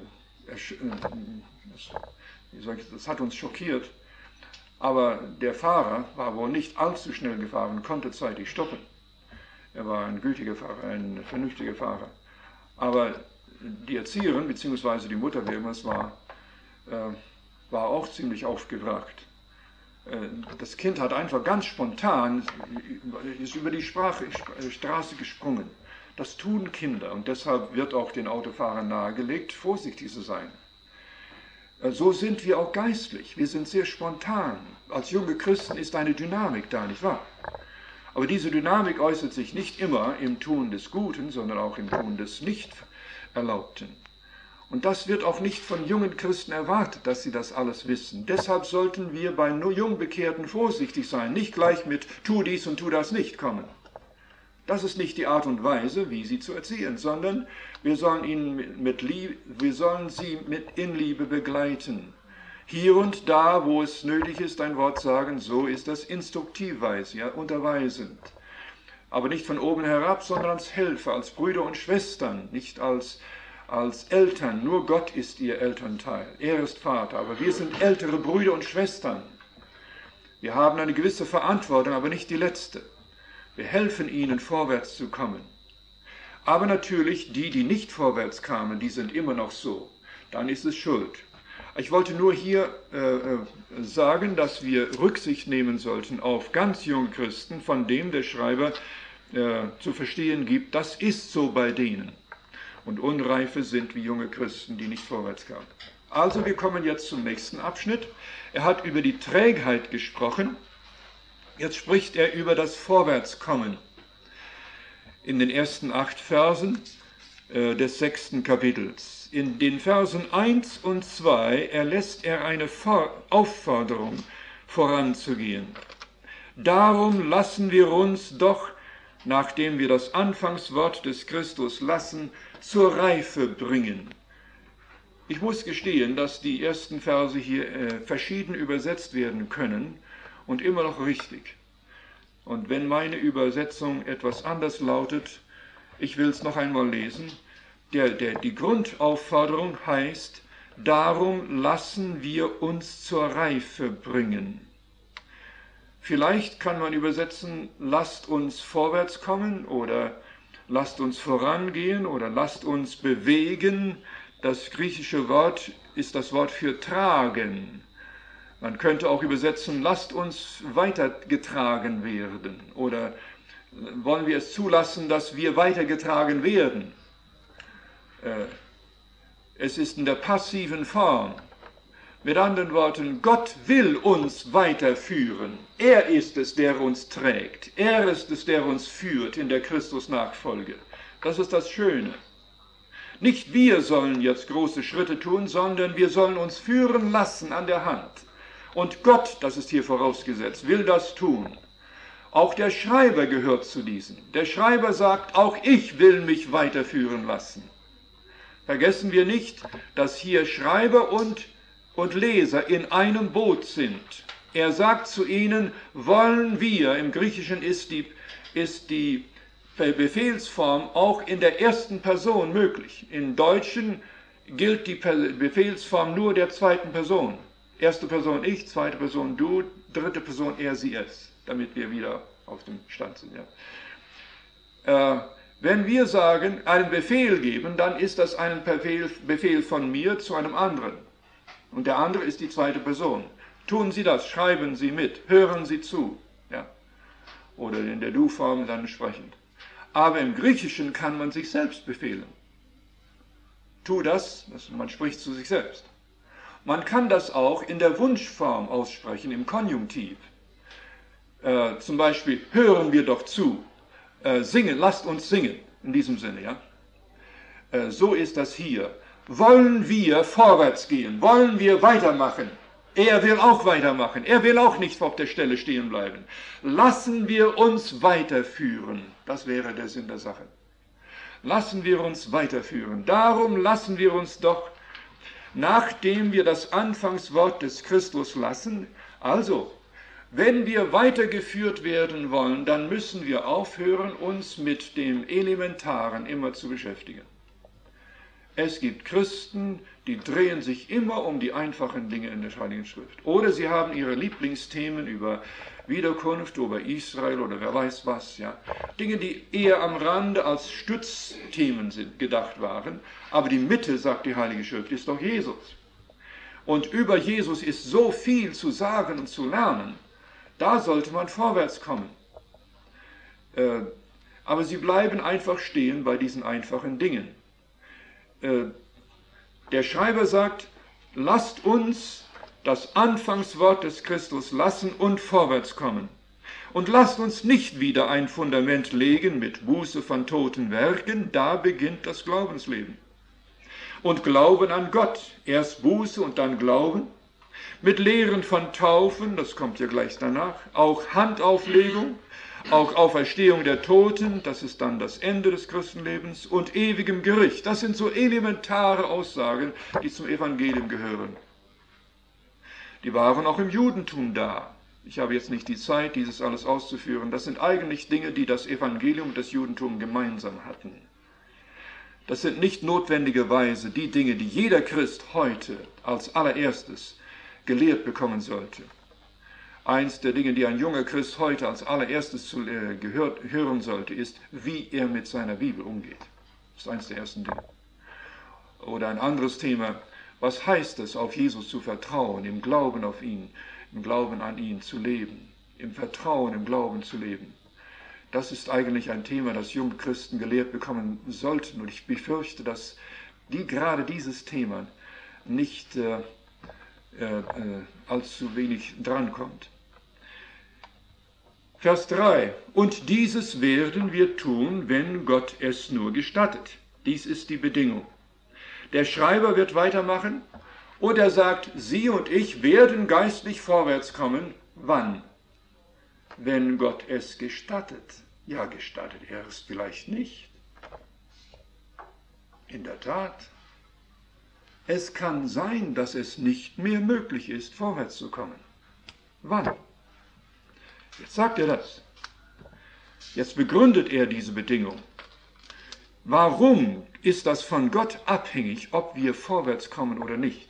das hat uns schockiert, aber der Fahrer war wohl nicht allzu schnell gefahren und konnte zeitig stoppen. Er war ein gütiger Fahrer, ein vernünftiger Fahrer. Aber die Erzieherin, beziehungsweise die Mutter, wer immer es war auch ziemlich aufgebracht. Das Kind hat einfach ganz spontan, ist über die Straße gesprungen. Das tun Kinder und deshalb wird auch den Autofahrern nahegelegt, vorsichtig zu sein. So sind wir auch geistlich. Wir sind sehr spontan. Als junge Christen ist eine Dynamik da, nicht wahr? Aber diese Dynamik äußert sich nicht immer im Tun des Guten, sondern auch im Tun des Nicht-Erlaubten. Und das wird auch nicht von jungen Christen erwartet, dass sie das alles wissen. Deshalb sollten wir bei nur Jungbekehrten vorsichtig sein, nicht gleich mit tu dies und tu das nicht kommen. Das ist nicht die Art und Weise, wie sie zu erziehen, sondern wir sollen sie in Liebe begleiten. Hier und da, wo es nötig ist, ein Wort sagen, so ist das instruktivweise, ja, unterweisend. Aber nicht von oben herab, sondern als Helfer, als Brüder und Schwestern, nicht als Eltern. Nur Gott ist ihr Elternteil. Er ist Vater, aber wir sind ältere Brüder und Schwestern. Wir haben eine gewisse Verantwortung, aber nicht die letzte. Wir helfen ihnen, vorwärts zu kommen. Aber natürlich, die nicht vorwärts kamen, die sind immer noch so. Dann ist es Schuld. Ich wollte nur hier sagen, dass wir Rücksicht nehmen sollten auf ganz junge Christen, von dem der Schreiber zu verstehen gibt, das ist so bei denen. Und Unreife sind wie junge Christen, die nicht vorwärts kamen. Also wir kommen jetzt zum nächsten Abschnitt. Er hat über die Trägheit gesprochen. Jetzt spricht er über das Vorwärtskommen. In den ersten 8 Versen des 6. Kapitels. In den Versen 1 und 2 erlässt er eine Aufforderung, voranzugehen. Darum lassen wir uns doch, nachdem wir das Anfangswort des Christus lassen, zur Reife bringen. Ich muss gestehen, dass die ersten Verse hier verschieden übersetzt werden können und immer noch richtig. Und wenn meine Übersetzung etwas anders lautet, ich will es noch einmal lesen, die Grundaufforderung heißt, darum lassen wir uns zur Reife bringen. Vielleicht kann man übersetzen, lasst uns vorwärts kommen oder lasst uns vorangehen oder lasst uns bewegen. Das griechische Wort ist das Wort für tragen. Man könnte auch übersetzen, lasst uns weitergetragen werden oder wollen wir es zulassen, dass wir weitergetragen werden. Es ist in der passiven Form. Mit anderen Worten, Gott will uns weiterführen. Er ist es, der uns trägt. Er ist es, der uns führt in der Christusnachfolge. Das ist das Schöne. Nicht wir sollen jetzt große Schritte tun, sondern wir sollen uns führen lassen an der Hand. Und Gott, das ist hier vorausgesetzt, will das tun. Auch der Schreiber gehört zu diesen. Der Schreiber sagt, auch ich will mich weiterführen lassen. Vergessen wir nicht, dass hier Schreiber und Leser in einem Boot sind. Er sagt zu ihnen, wollen wir, im Griechischen ist die Befehlsform auch in der ersten Person möglich. Im Deutschen gilt die Befehlsform nur der zweiten Person. Erste Person ich, zweite Person du, dritte Person er, sie, es, damit wir wieder auf dem Stand sind. Ja. Wenn wir sagen, einen Befehl geben, dann ist das ein Befehl von mir zu einem anderen. Und der andere ist die zweite Person. Tun Sie das, schreiben Sie mit, hören Sie zu. Ja. Oder in der Du-Form dann entsprechend. Aber im Griechischen kann man sich selbst befehlen. Tu das, man spricht zu sich selbst. Man kann das auch in der Wunschform aussprechen, im Konjunktiv. Zum Beispiel, hören wir doch zu. Singen, lasst uns singen, in diesem Sinne, ja. So ist das hier. Wollen wir vorwärts gehen? Wollen wir weitermachen? Er will auch weitermachen. Er will auch nicht auf der Stelle stehen bleiben. Lassen wir uns weiterführen. Das wäre der Sinn der Sache. Lassen wir uns weiterführen. Darum lassen wir uns doch, nachdem wir das Anfangswort des Christus lassen, also, wenn wir weitergeführt werden wollen, dann müssen wir aufhören, uns mit dem Elementaren immer zu beschäftigen. Es gibt Christen, die drehen sich immer um die einfachen Dinge in der Heiligen Schrift. Oder sie haben ihre Lieblingsthemen über Wiederkunft, über Israel oder wer weiß was. Ja. Dinge, die eher am Rande als Stützthemen gedacht waren. Aber die Mitte, sagt die Heilige Schrift, ist doch Jesus. Und über Jesus ist so viel zu sagen und zu lernen. Da sollte man vorwärts kommen. Aber sie bleiben einfach stehen bei diesen einfachen Dingen. Der Schreiber sagt, lasst uns das Anfangswort des Christus lassen und vorwärts kommen. Und lasst uns nicht wieder ein Fundament legen mit Buße von toten Werken, da beginnt das Glaubensleben. Und Glauben an Gott, erst Buße und dann Glauben, mit Lehren von Taufen, das kommt ja gleich danach, auch Handauflegung, auch Auferstehung der Toten, das ist dann das Ende des Christenlebens, und ewigem Gericht. Das sind so elementare Aussagen, die zum Evangelium gehören. Die waren auch im Judentum da. Ich habe jetzt nicht die Zeit, dieses alles auszuführen. Das sind eigentlich Dinge, die das Evangelium und das Judentum gemeinsam hatten. Das sind nicht notwendigerweise die Dinge, die jeder Christ heute als allererstes gelehrt bekommen sollte. Eins der Dinge, die ein junger Christ heute als allererstes hören sollte, ist, wie er mit seiner Bibel umgeht. Das ist eins der ersten Dinge. Oder ein anderes Thema, was heißt es, auf Jesus zu vertrauen, im Glauben auf ihn, im Glauben an ihn zu leben, im Vertrauen, im Glauben zu leben. Das ist eigentlich ein Thema, das junge Christen gelehrt bekommen sollten. Und ich befürchte, dass gerade dieses Thema nicht allzu wenig drankommt. Vers 3. Und dieses werden wir tun, wenn Gott es nur gestattet. Dies ist die Bedingung. Der Schreiber wird weitermachen und er sagt, Sie und ich werden geistlich vorwärts kommen. Wann? Wenn Gott es gestattet. Ja, gestattet er es vielleicht nicht. In der Tat. Es kann sein, dass es nicht mehr möglich ist, vorwärts zu kommen. Wann? Jetzt sagt er das. Jetzt begründet er diese Bedingung. Warum ist das von Gott abhängig, ob wir vorwärts kommen oder nicht?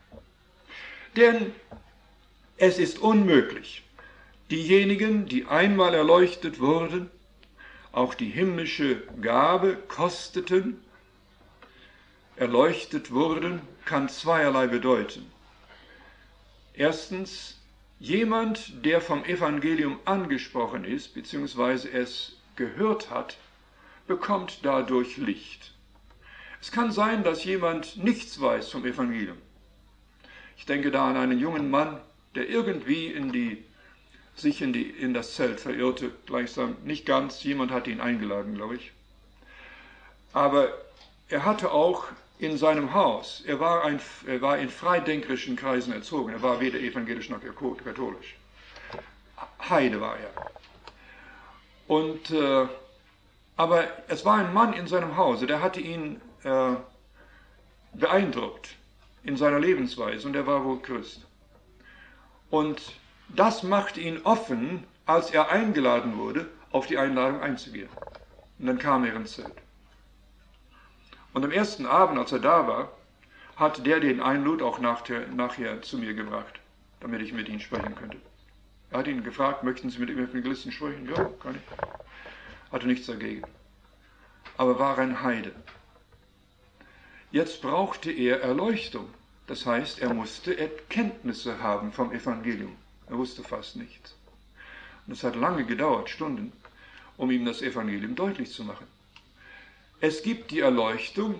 Denn es ist unmöglich. Diejenigen, die einmal erleuchtet wurden, auch die himmlische Gabe kosteten, erleuchtet wurden, kann zweierlei bedeuten. Erstens, jemand, der vom Evangelium angesprochen ist, beziehungsweise es gehört hat, bekommt dadurch Licht. Es kann sein, dass jemand nichts weiß vom Evangelium. Ich denke da an einen jungen Mann, der irgendwie sich in das Zelt verirrte, gleichsam nicht ganz, jemand hatte ihn eingeladen, glaube ich. Aber er hatte auch in seinem Haus, er war in freidenkerischen Kreisen erzogen, er war weder evangelisch noch katholisch. Heide war er. Und aber es war ein Mann in seinem Hause, der hatte ihn beeindruckt in seiner Lebensweise und er war wohl Christ. Und das machte ihn offen, als er eingeladen wurde, auf die Einladung einzugehen. Und dann kam er ins Zelt. Und am ersten Abend, als er da war, hat der den einlud auch nachher zu mir gebracht, damit ich mit ihm sprechen könnte. Er hat ihn gefragt, möchten Sie mit dem Evangelisten sprechen? Ja, kann ich. Hatte nichts dagegen. Aber war ein Heide. Jetzt brauchte er Erleuchtung. Das heißt, er musste Erkenntnisse haben vom Evangelium. Er wusste fast nichts. Und es hat lange gedauert, Stunden, um ihm das Evangelium deutlich zu machen. Es gibt die Erleuchtung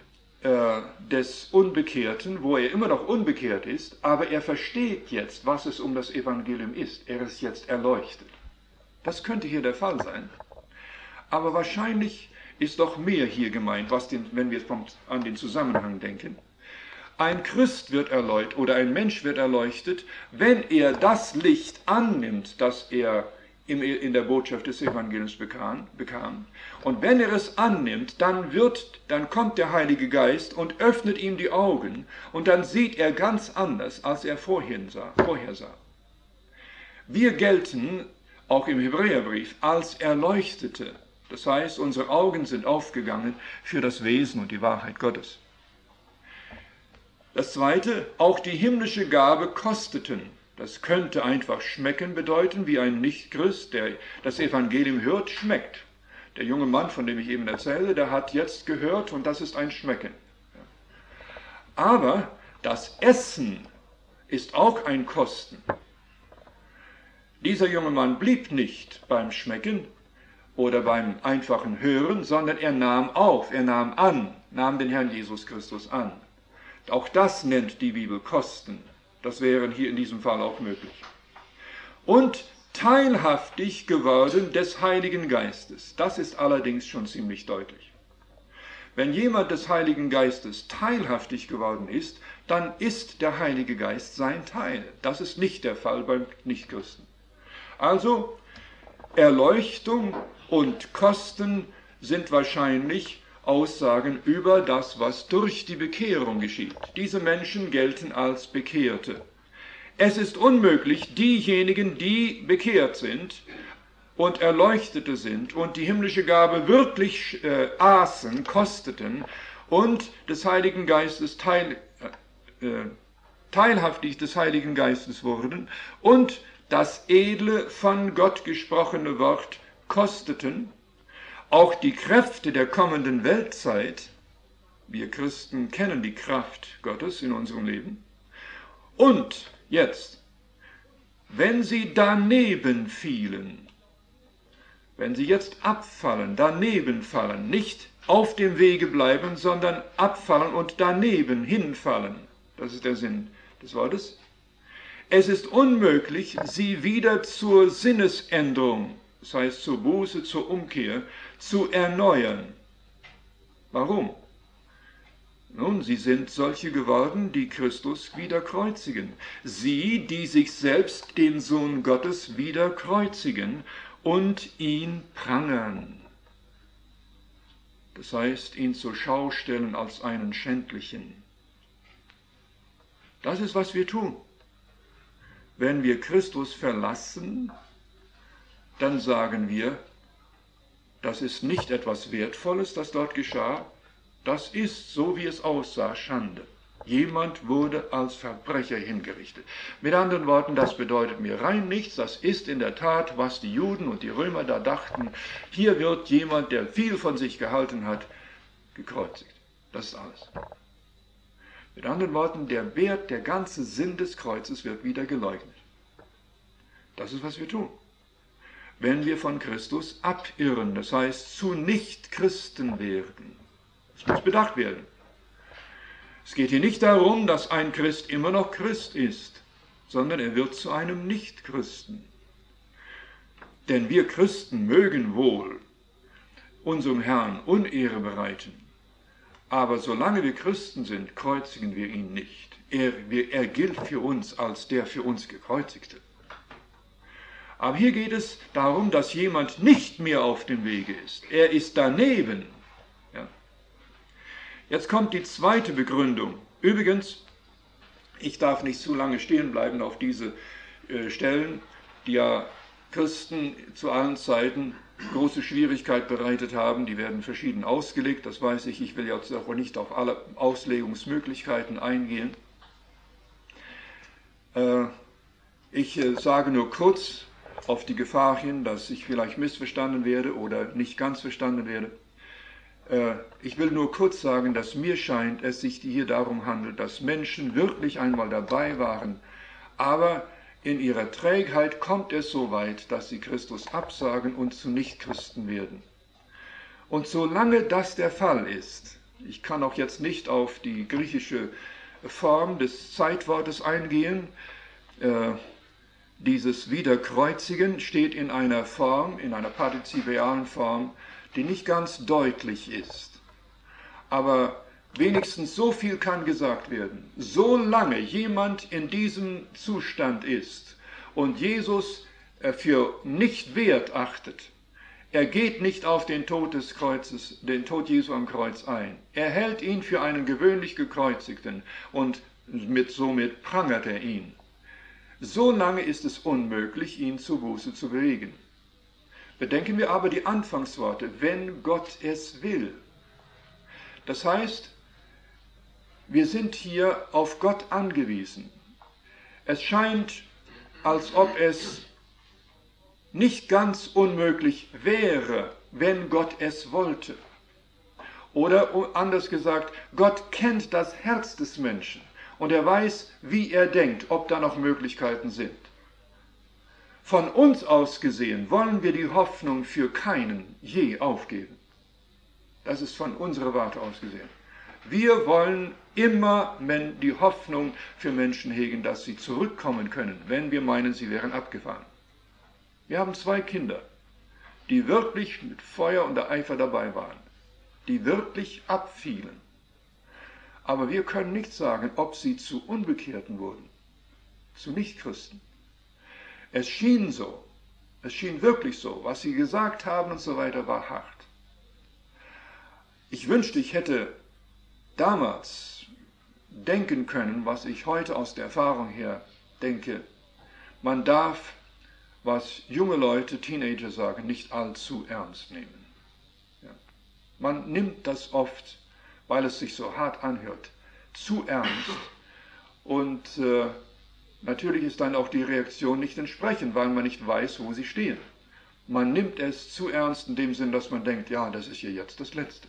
des Unbekehrten, wo er immer noch unbekehrt ist, aber er versteht jetzt, was es um das Evangelium ist. Er ist jetzt erleuchtet. Das könnte hier der Fall sein. Aber wahrscheinlich ist doch mehr hier gemeint, wenn wir an den Zusammenhang denken. Ein Christ wird erleuchtet oder ein Mensch wird erleuchtet, wenn er das Licht annimmt, das er in der Botschaft des Evangeliums bekam. Und wenn er es annimmt, dann kommt der Heilige Geist und öffnet ihm die Augen und dann sieht er ganz anders, als er vorher sah. Wir gelten auch im Hebräerbrief als Erleuchtete. Das heißt, unsere Augen sind aufgegangen für das Wesen und die Wahrheit Gottes. Das Zweite, auch die himmlische Gabe kosteten. Das könnte einfach schmecken bedeuten, wie ein Nichtchrist, der das Evangelium hört, schmeckt. Der junge Mann, von dem ich eben erzähle, der hat jetzt gehört und das ist ein Schmecken. Aber das Essen ist auch ein Kosten. Dieser junge Mann blieb nicht beim Schmecken oder beim einfachen Hören, sondern er nahm den Herrn Jesus Christus an. Auch das nennt die Bibel Kosten. Das wäre hier in diesem Fall auch möglich. Und teilhaftig geworden des Heiligen Geistes. Das ist allerdings schon ziemlich deutlich. Wenn jemand des Heiligen Geistes teilhaftig geworden ist, dann ist der Heilige Geist sein Teil. Das ist nicht der Fall beim Nichtchristen. Also, Erleuchtung und Kosten sind wahrscheinlich Aussagen über das, was durch die Bekehrung geschieht. Diese Menschen gelten als Bekehrte. Es ist unmöglich, diejenigen, die bekehrt sind und Erleuchtete sind und die himmlische Gabe wirklich aßen, kosteten und des Heiligen Geistes teilhaftig des Heiligen Geistes wurden und das edle, von Gott gesprochene Wort kosteten, auch die Kräfte der kommenden Weltzeit, wir Christen kennen die Kraft Gottes in unserem Leben, und jetzt, wenn sie daneben fielen, wenn sie jetzt abfallen, daneben fallen, nicht auf dem Wege bleiben, sondern abfallen und daneben hinfallen, das ist der Sinn des Wortes, es ist unmöglich, sie wieder zur Sinnesänderung, das heißt zur Buße, zur Umkehr, zu erneuern. Warum? Nun, sie sind solche geworden, die Christus wieder kreuzigen. Sie, die sich selbst, den Sohn Gottes, wieder kreuzigen und ihn prangern. Das heißt, ihn zur Schau stellen als einen Schändlichen. Das ist, was wir tun. Wenn wir Christus verlassen, dann sagen wir, das ist nicht etwas Wertvolles, das dort geschah. Das ist, so wie es aussah, Schande. Jemand wurde als Verbrecher hingerichtet. Mit anderen Worten, das bedeutet mir rein nichts. Das ist in der Tat, was die Juden und die Römer da dachten. Hier wird jemand, der viel von sich gehalten hat, gekreuzigt. Das ist alles. Mit anderen Worten, der Wert, der ganze Sinn des Kreuzes wird wieder geleugnet. Das ist, was wir tun. Wenn wir von Christus abirren, das heißt zu Nichtchristen werden. Das muss bedacht werden. Es geht hier nicht darum, dass ein Christ immer noch Christ ist, sondern er wird zu einem Nichtchristen. Denn wir Christen mögen wohl unserem Herrn Unehre bereiten, aber solange wir Christen sind, kreuzigen wir ihn nicht. Er gilt für uns als der für uns Gekreuzigte. Aber hier geht es darum, dass jemand nicht mehr auf dem Wege ist. Er ist daneben. Ja. Jetzt kommt die zweite Begründung. Übrigens, ich darf nicht zu lange stehen bleiben auf diese Stellen, die ja Christen zu allen Zeiten große Schwierigkeit bereitet haben. Die werden verschieden ausgelegt, das weiß ich. Ich will jetzt auch nicht auf alle Auslegungsmöglichkeiten eingehen. Ich sage nur kurz auf die Gefahr hin, dass ich vielleicht missverstanden werde oder nicht ganz verstanden werde. Ich will nur kurz sagen, dass mir scheint, es sich hier darum handelt, dass Menschen wirklich einmal dabei waren, aber in ihrer Trägheit kommt es so weit, dass sie Christus absagen und zu Nichtchristen werden. Und solange das der Fall ist, ich kann auch jetzt nicht auf die griechische Form des Zeitwortes eingehen, dieses Wiederkreuzigen steht in einer Form, in einer partizipialen Form, die nicht ganz deutlich ist. Aber wenigstens so viel kann gesagt werden. Solange jemand in diesem Zustand ist und Jesus für nicht wert achtet, er geht nicht auf den Tod des Kreuzes, den Tod Jesu am Kreuz ein. Er hält ihn für einen gewöhnlich Gekreuzigten und somit prangert er ihn. So lange ist es unmöglich, ihn zur Buße zu bewegen. Bedenken wir aber die Anfangsworte, wenn Gott es will. Das heißt, wir sind hier auf Gott angewiesen. Es scheint, als ob es nicht ganz unmöglich wäre, wenn Gott es wollte. Oder anders gesagt, Gott kennt das Herz des Menschen und er weiß, wie er denkt, ob da noch Möglichkeiten sind. Von uns aus gesehen wollen wir die Hoffnung für keinen je aufgeben. Das ist von unserer Warte aus gesehen. Wir wollen immer die Hoffnung für Menschen hegen, dass sie zurückkommen können, wenn wir meinen, sie wären abgefahren. Wir haben 2 Kinder, die wirklich mit Feuer und Eifer dabei waren, die wirklich abfielen. Aber wir können nicht sagen, ob sie zu Unbekehrten wurden, zu Nichtchristen. Es schien so, es schien wirklich so, was sie gesagt haben und so weiter, war hart. Ich wünschte, ich hätte damals denken können, was ich heute aus der Erfahrung her denke. Man darf, was junge Leute, Teenager sagen, nicht allzu ernst nehmen. Ja. Man nimmt das oft, weil es sich so hart anhört, zu ernst. Und natürlich ist dann auch die Reaktion nicht entsprechend, weil man nicht weiß, wo sie stehen. Man nimmt es zu ernst in dem Sinn, dass man denkt, ja, das ist hier jetzt das Letzte.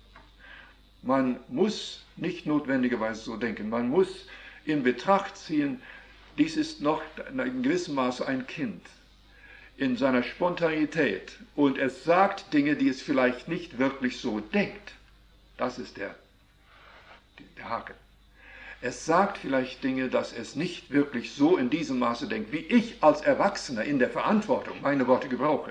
Man muss nicht notwendigerweise so denken. Man muss in Betracht ziehen, dies ist noch in gewissem Maße ein Kind in seiner Spontanität. Und es sagt Dinge, die es vielleicht nicht wirklich so denkt. Das ist der Haken. Es sagt vielleicht Dinge, dass es nicht wirklich so in diesem Maße denkt, wie ich als Erwachsener in der Verantwortung meine Worte gebrauche.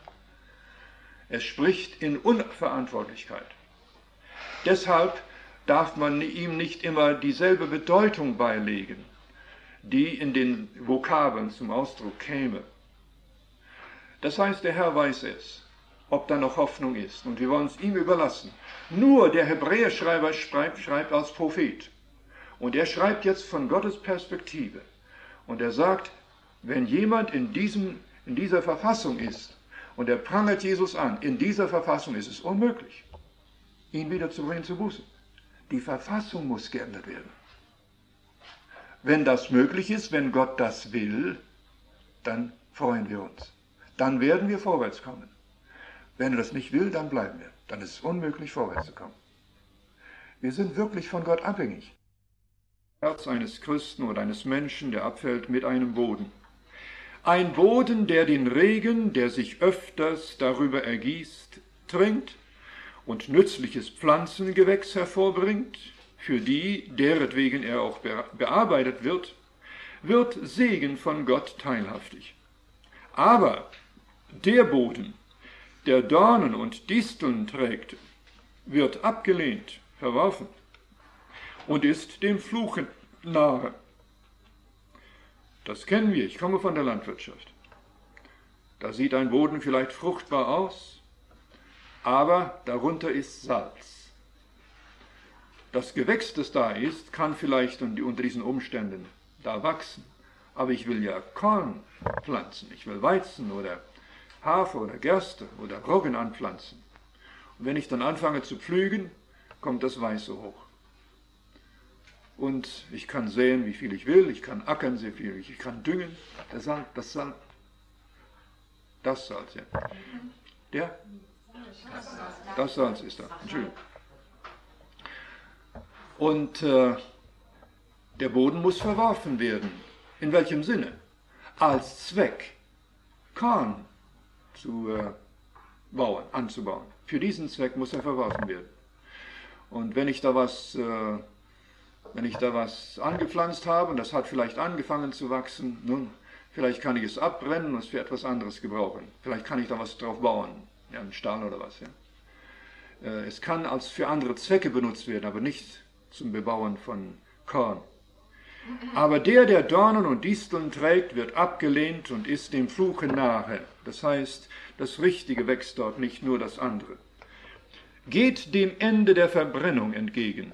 Es spricht in Unverantwortlichkeit. Deshalb darf man ihm nicht immer dieselbe Bedeutung beilegen, die in den Vokabeln zum Ausdruck käme. Das heißt, der Herr weiß es, ob da noch Hoffnung ist, und wir wollen es ihm überlassen. Nur der Hebräerschreiber schreibt als Prophet, und er schreibt jetzt von Gottes Perspektive, und er sagt, wenn jemand in dieser Verfassung ist, und er prangert Jesus an, in dieser Verfassung ist es unmöglich, ihn wieder zu bringen zur Buße. Die Verfassung muss geändert werden. Wenn das möglich ist, wenn Gott das will, dann freuen wir uns. Dann werden wir vorwärts kommen. Wenn er das nicht will, dann bleiben wir. Dann ist es unmöglich, vorwärts zu kommen. Wir sind wirklich von Gott abhängig. Das Herz eines Christen oder eines Menschen, der abfällt, mit einem Boden. Ein Boden, der den Regen, der sich öfters darüber ergießt, trinkt und nützliches Pflanzengewächs hervorbringt, für die, deretwegen er auch bearbeitet wird, wird Segen von Gott teilhaftig. Aber der Boden, der Dornen und Disteln trägt, wird abgelehnt, verworfen und ist dem Fluchen nahe. Das kennen wir, ich komme von der Landwirtschaft. Da sieht ein Boden vielleicht fruchtbar aus, aber darunter ist Salz. Das Gewächs, das da ist, kann vielleicht unter diesen Umständen da wachsen. Aber ich will ja Korn pflanzen, ich will Weizen oder Hafer oder Gerste oder Roggen anpflanzen. Und wenn ich dann anfange zu pflügen, kommt das Weiße hoch. Und ich kann säen, wie viel ich will, ich kann ackern, sehr viel, ich kann düngen. Das Salz, ja. Das Salz ist da, Entschuldigung. Und der Boden muss verworfen werden. In welchem Sinne? Als Zweck, Korn anzubauen. Für diesen Zweck muss er verworfen werden. Und wenn ich da was angepflanzt habe und das hat vielleicht angefangen zu wachsen, nun, vielleicht kann ich es abbrennen und es für etwas anderes gebrauchen. Vielleicht kann ich da was drauf bauen, ja, einen Stall oder was. Ja. Es kann als für andere Zwecke benutzt werden, aber nicht zum Bebauen von Korn. Aber der Dornen und Disteln trägt, wird abgelehnt und ist dem Fluche nahe. Das heißt, das Richtige wächst dort, nicht nur das andere. Geht dem Ende der Verbrennung entgegen.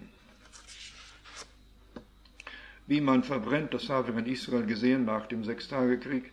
Wie man verbrennt, das haben wir in Israel gesehen nach dem Sechstagekrieg,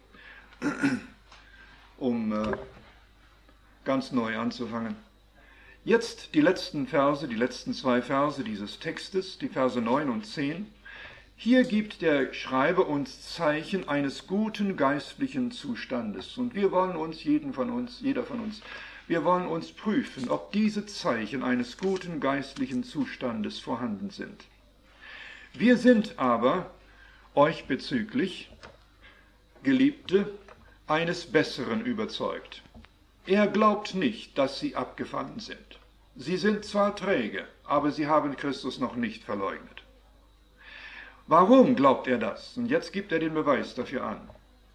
um ganz neu anzufangen. Jetzt die letzten 2 Verse dieses Textes, die Verse 9 und 10. Hier gibt der Schreiber uns Zeichen eines guten geistlichen Zustandes. Und wir wollen jeder von uns, wir wollen uns prüfen, ob diese Zeichen eines guten geistlichen Zustandes vorhanden sind. Wir sind aber euch bezüglich, Geliebte, eines Besseren überzeugt. Er glaubt nicht, dass sie abgefallen sind. Sie sind zwar träge, aber sie haben Christus noch nicht verleugnet. Warum glaubt er das? Und jetzt gibt er den Beweis dafür an.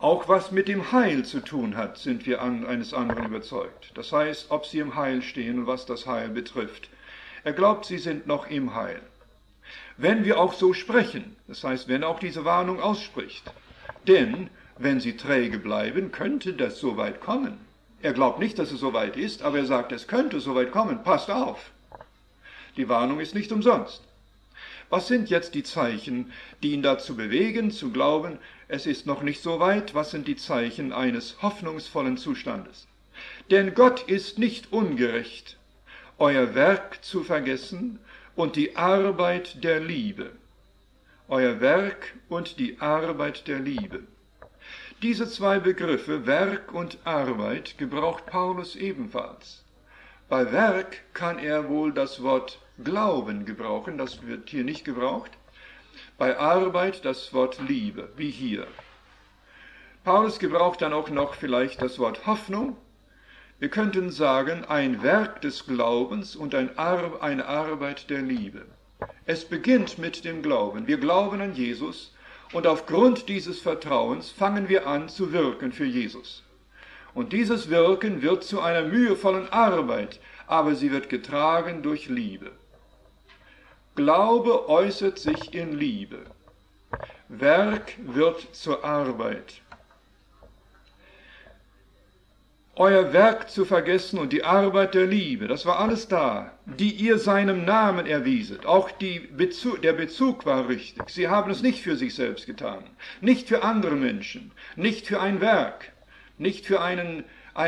Auch was mit dem Heil zu tun hat, sind wir eines anderen überzeugt. Das heißt, ob sie im Heil stehen und was das Heil betrifft. Er glaubt, sie sind noch im Heil. Wenn wir auch so sprechen, das heißt, wenn er auch diese Warnung ausspricht, denn wenn sie träge bleiben, könnte das so weit kommen. Er glaubt nicht, dass es so weit ist, aber er sagt, es könnte so weit kommen. Passt auf. Die Warnung ist nicht umsonst. Was sind jetzt die Zeichen, die ihn dazu bewegen, zu glauben, es ist noch nicht so weit? Was sind die Zeichen eines hoffnungsvollen Zustandes? Denn Gott ist nicht ungerecht, euer Werk zu vergessen und die Arbeit der Liebe. Euer Werk und die Arbeit der Liebe. Diese zwei Begriffe, Werk und Arbeit, gebraucht Paulus ebenfalls. Bei Werk kann er wohl das Wort Glauben gebrauchen, das wird hier nicht gebraucht. Bei Arbeit das Wort Liebe, wie hier. Paulus gebraucht dann auch noch vielleicht das Wort Hoffnung. Wir könnten sagen, ein Werk des Glaubens und eine Arbeit der Liebe. Es beginnt mit dem Glauben. Wir glauben an Jesus und aufgrund dieses Vertrauens fangen wir an zu wirken für Jesus. Und dieses Wirken wird zu einer mühevollen Arbeit, aber sie wird getragen durch Liebe. Glaube äußert sich in Liebe. Werk wird zur Arbeit. Euer Werk zu vergessen und die Arbeit der Liebe, das war alles da, die ihr seinem Namen erwieset. Auch der Bezug war richtig. Sie haben es nicht für sich selbst getan, nicht für andere Menschen, nicht für ein Werk, nicht für eine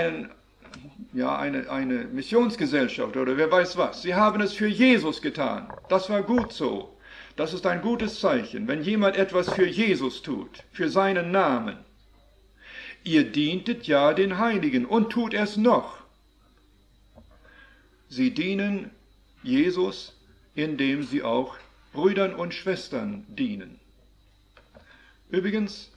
Missionsgesellschaft oder wer weiß was. Sie haben es für Jesus getan. Das war gut so. Das ist ein gutes Zeichen, wenn jemand etwas für Jesus tut, für seinen Namen. Ihr dientet ja den Heiligen und tut es noch. Sie dienen Jesus, indem sie auch Brüdern und Schwestern dienen. Übrigens,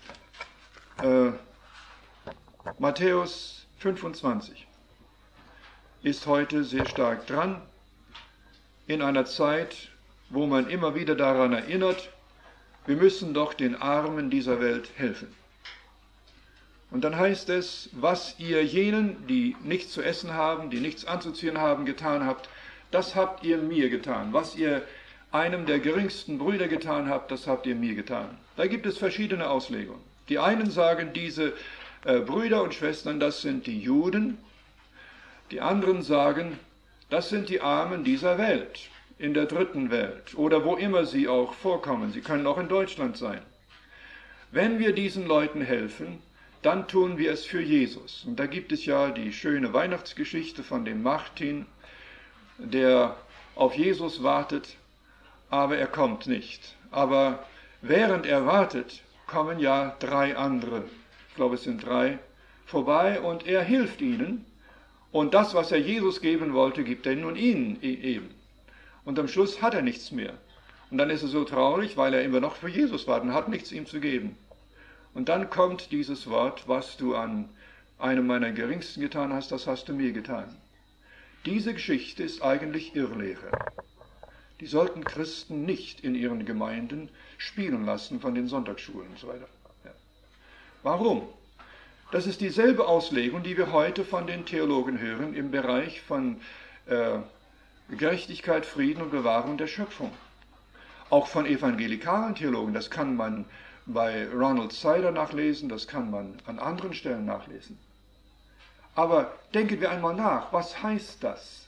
Matthäus 25 ist heute sehr stark dran, in einer Zeit, wo man immer wieder daran erinnert, wir müssen doch den Armen dieser Welt helfen. Und dann heißt es, was ihr jenen, die nichts zu essen haben, die nichts anzuziehen haben, getan habt, das habt ihr mir getan. Was ihr einem der geringsten Brüder getan habt, das habt ihr mir getan. Da gibt es verschiedene Auslegungen. Die einen sagen, diese Brüder und Schwestern, das sind die Juden. Die anderen sagen, das sind die Armen dieser Welt, in der dritten Welt oder wo immer sie auch vorkommen. Sie können auch in Deutschland sein. Wenn wir diesen Leuten helfen, dann tun wir es für Jesus. Und da gibt es ja die schöne Weihnachtsgeschichte von dem Martin, der auf Jesus wartet, aber er kommt nicht. Aber während er wartet, kommen ja 3 andere, ich glaube es sind 3, vorbei und er hilft ihnen. Und das, was er Jesus geben wollte, gibt er nun ihnen eben. Und am Schluss hat er nichts mehr. Und dann ist er so traurig, weil er immer noch für Jesus wartet und hat nichts ihm zu geben. Und dann kommt dieses Wort, was du an einem meiner Geringsten getan hast, das hast du mir getan. Diese Geschichte ist eigentlich Irrlehre. Die sollten Christen nicht in ihren Gemeinden spielen lassen von den Sonntagsschulen und so weiter. Ja. Warum? Das ist dieselbe Auslegung, die wir heute von den Theologen hören im Bereich von Gerechtigkeit, Frieden und Bewahrung der Schöpfung. Auch von evangelikalen Theologen, das kann man bei Ronald Sider nachlesen, das kann man an anderen Stellen nachlesen. Aber denken wir einmal nach, was heißt das?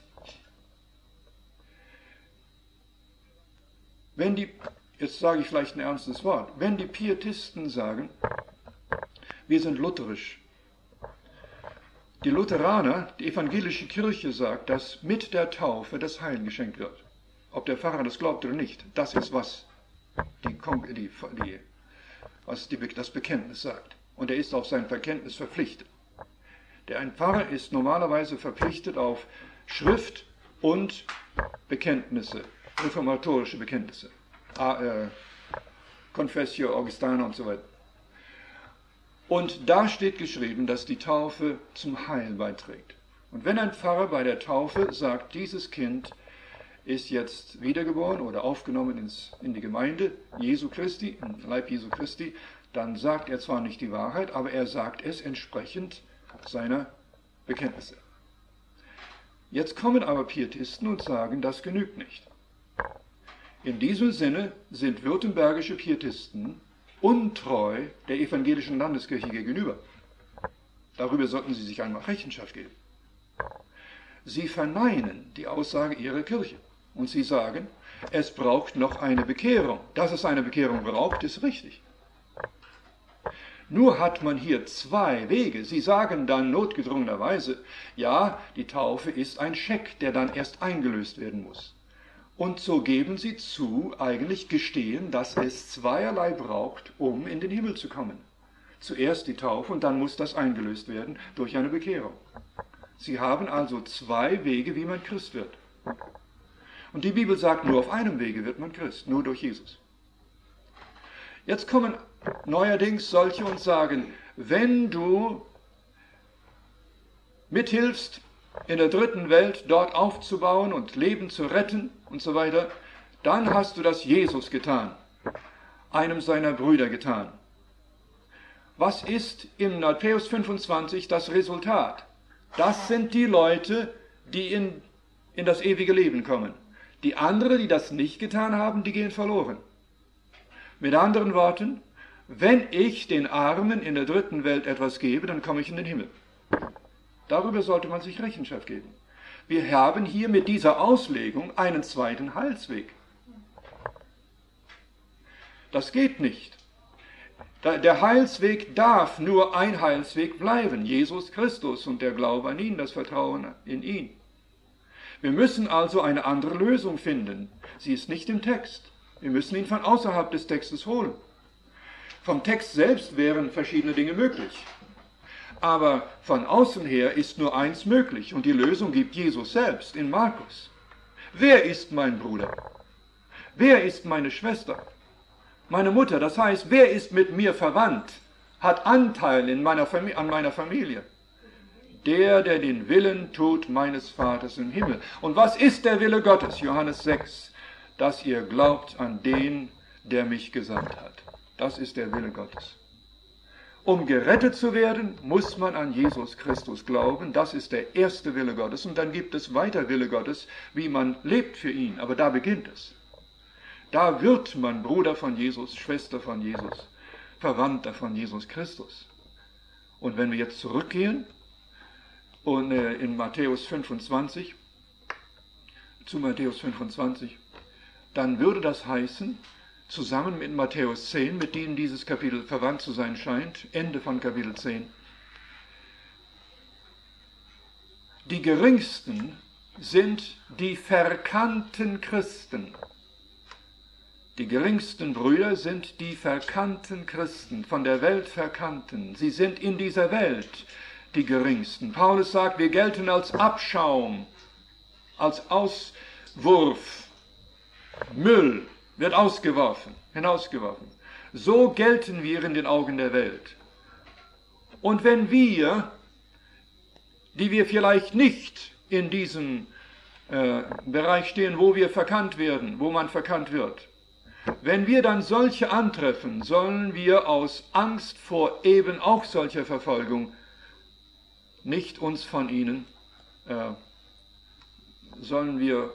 Jetzt sage ich vielleicht ein ernstes Wort, wenn die Pietisten sagen, wir sind lutherisch. Die Lutheraner, die evangelische Kirche sagt, dass mit der Taufe das Heil geschenkt wird. Ob der Pfarrer das glaubt oder nicht, das ist, was das Bekenntnis sagt. Und er ist auf sein Bekenntnis verpflichtet. Ein Pfarrer ist normalerweise verpflichtet auf Schrift und Bekenntnisse, reformatorische Bekenntnisse, Confessio Augustana und so weiter. Und da steht geschrieben, dass die Taufe zum Heil beiträgt. Und wenn ein Pfarrer bei der Taufe sagt, dieses Kind ist jetzt wiedergeboren oder aufgenommen in die Gemeinde Jesu Christi, im Leib Jesu Christi, dann sagt er zwar nicht die Wahrheit, aber er sagt es entsprechend seiner Bekenntnisse. Jetzt kommen aber Pietisten und sagen, das genügt nicht. In diesem Sinne sind württembergische Pietisten untreu der evangelischen Landeskirche gegenüber. Darüber sollten sie sich einmal Rechenschaft geben. Sie verneinen die Aussage ihrer Kirche und sie sagen, es braucht noch eine Bekehrung. Dass es eine Bekehrung braucht, ist richtig. Nur hat man hier zwei Wege. Sie sagen dann notgedrungenerweise, ja, die Taufe ist ein Scheck, der dann erst eingelöst werden muss. Und so geben sie zu, eigentlich gestehen, dass es zweierlei braucht, um in den Himmel zu kommen. Zuerst die Taufe und dann muss das eingelöst werden durch eine Bekehrung. Sie haben also zwei Wege, wie man Christ wird. Und die Bibel sagt, nur auf einem Wege wird man Christ, nur durch Jesus. Jetzt kommen neuerdings solche und sagen, wenn du mithilfst, in der dritten Welt dort aufzubauen und Leben zu retten und so weiter, dann hast du das Jesus getan, einem seiner Brüder getan. Was ist in Matthäus 25 das Resultat? Das sind die Leute, die in das ewige Leben kommen. Die anderen, die das nicht getan haben, die gehen verloren. Mit anderen Worten, wenn ich den Armen in der dritten Welt etwas gebe, dann komme ich in den Himmel. Darüber sollte man sich Rechenschaft geben. Wir haben hier mit dieser Auslegung einen zweiten Heilsweg. Das geht nicht. Der Heilsweg darf nur ein Heilsweg bleiben, Jesus Christus und der Glaube an ihn, das Vertrauen in ihn. Wir müssen also eine andere Lösung finden. Sie ist nicht im Text. Wir müssen ihn von außerhalb des Textes holen. Vom Text selbst wären verschiedene Dinge möglich. Aber von außen her ist nur eins möglich und die Lösung gibt Jesus selbst in Markus. Wer ist mein Bruder? Wer ist meine Schwester? Meine Mutter, das heißt, wer ist mit mir verwandt, hat Anteil an meiner Familie? Der den Willen tut meines Vaters im Himmel. Und was ist der Wille Gottes? Johannes 6, dass ihr glaubt an den, der mich gesandt hat. Das ist der Wille Gottes. Um gerettet zu werden, muss man an Jesus Christus glauben. Das ist der erste Wille Gottes. Und dann gibt es weiter Wille Gottes, wie man lebt für ihn. Aber da beginnt es. Da wird man Bruder von Jesus, Schwester von Jesus, Verwandter von Jesus Christus. Und wenn wir jetzt zurückgehen und in Matthäus 25, zu Matthäus 25, dann würde das heißen, zusammen mit Matthäus 10, mit denen dieses Kapitel verwandt zu sein scheint, Ende von Kapitel 10, die geringsten sind die verkannten Christen. Die geringsten Brüder sind die verkannten Christen, von der Welt verkannten. Sie sind in dieser Welt die geringsten. Paulus sagt, wir gelten als Abschaum, als Auswurf. Müll wird hinausgeworfen. So gelten wir in den Augen der Welt. Und wenn wir, die wir vielleicht nicht in diesem Bereich stehen, wo wir verkannt werden, wo man verkannt wird, wenn wir dann solche antreffen, sollen wir aus Angst vor eben auch solcher Verfolgung nicht uns von ihnen, sollen wir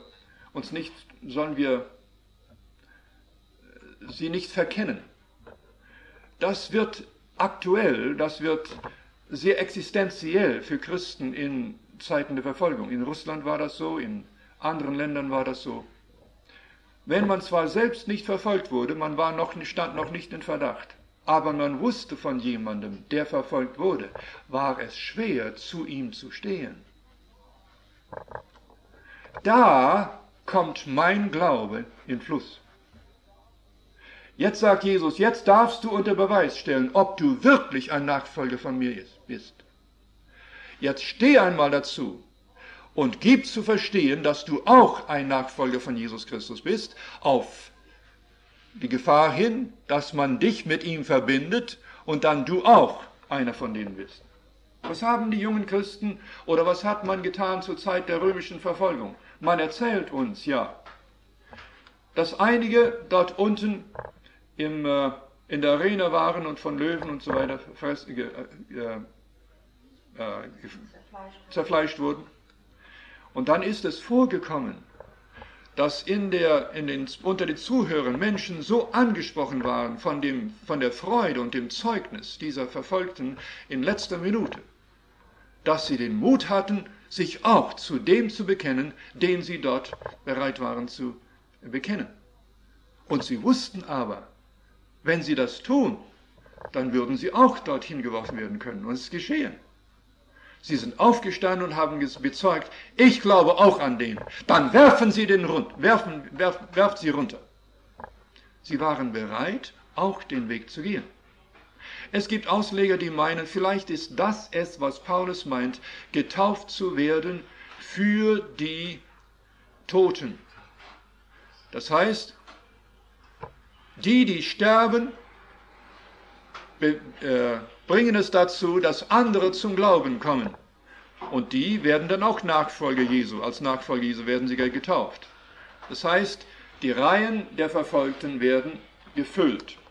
sie nicht verkennen. Das wird aktuell, das wird sehr existenziell für Christen in Zeiten der Verfolgung. In Russland war das so, in anderen Ländern war das so. Wenn man zwar selbst nicht verfolgt wurde, stand noch nicht in Verdacht, aber man wusste von jemandem, der verfolgt wurde, war es schwer, zu ihm zu stehen. Da kommt mein Glaube in Fluss. Jetzt sagt Jesus, jetzt darfst du unter Beweis stellen, ob du wirklich ein Nachfolger von mir bist. Jetzt steh einmal dazu und gib zu verstehen, dass du auch ein Nachfolger von Jesus Christus bist, auf die Gefahr hin, dass man dich mit ihm verbindet und dann du auch einer von denen bist. Was haben die jungen Christen oder was hat man getan zur Zeit der römischen Verfolgung? Man erzählt uns ja, dass einige dort unten im in der Arena waren und von Löwen und so weiter zerfleischt wurden. Und dann ist es vorgekommen, dass unter den Zuhörern Menschen so angesprochen waren von der Freude und dem Zeugnis dieser Verfolgten in letzter Minute, dass sie den Mut hatten, sich auch zu dem zu bekennen, den sie dort bereit waren zu bekennen. Und sie wussten aber, wenn sie das tun, dann würden sie auch dorthin geworfen werden können. Und es ist geschehen. Sie sind aufgestanden und haben bezeugt, ich glaube auch an den. Dann werft sie runter. Sie waren bereit, auch den Weg zu gehen. Es gibt Ausleger, die meinen, vielleicht ist das es, was Paulus meint, getauft zu werden für die Toten. Das heißt, die sterben, bringen es dazu, dass andere zum Glauben kommen. Und die werden dann auch Nachfolger Jesu. Als Nachfolger Jesu werden sie getauft. Das heißt, die Reihen der Verfolgten werden gefüllt.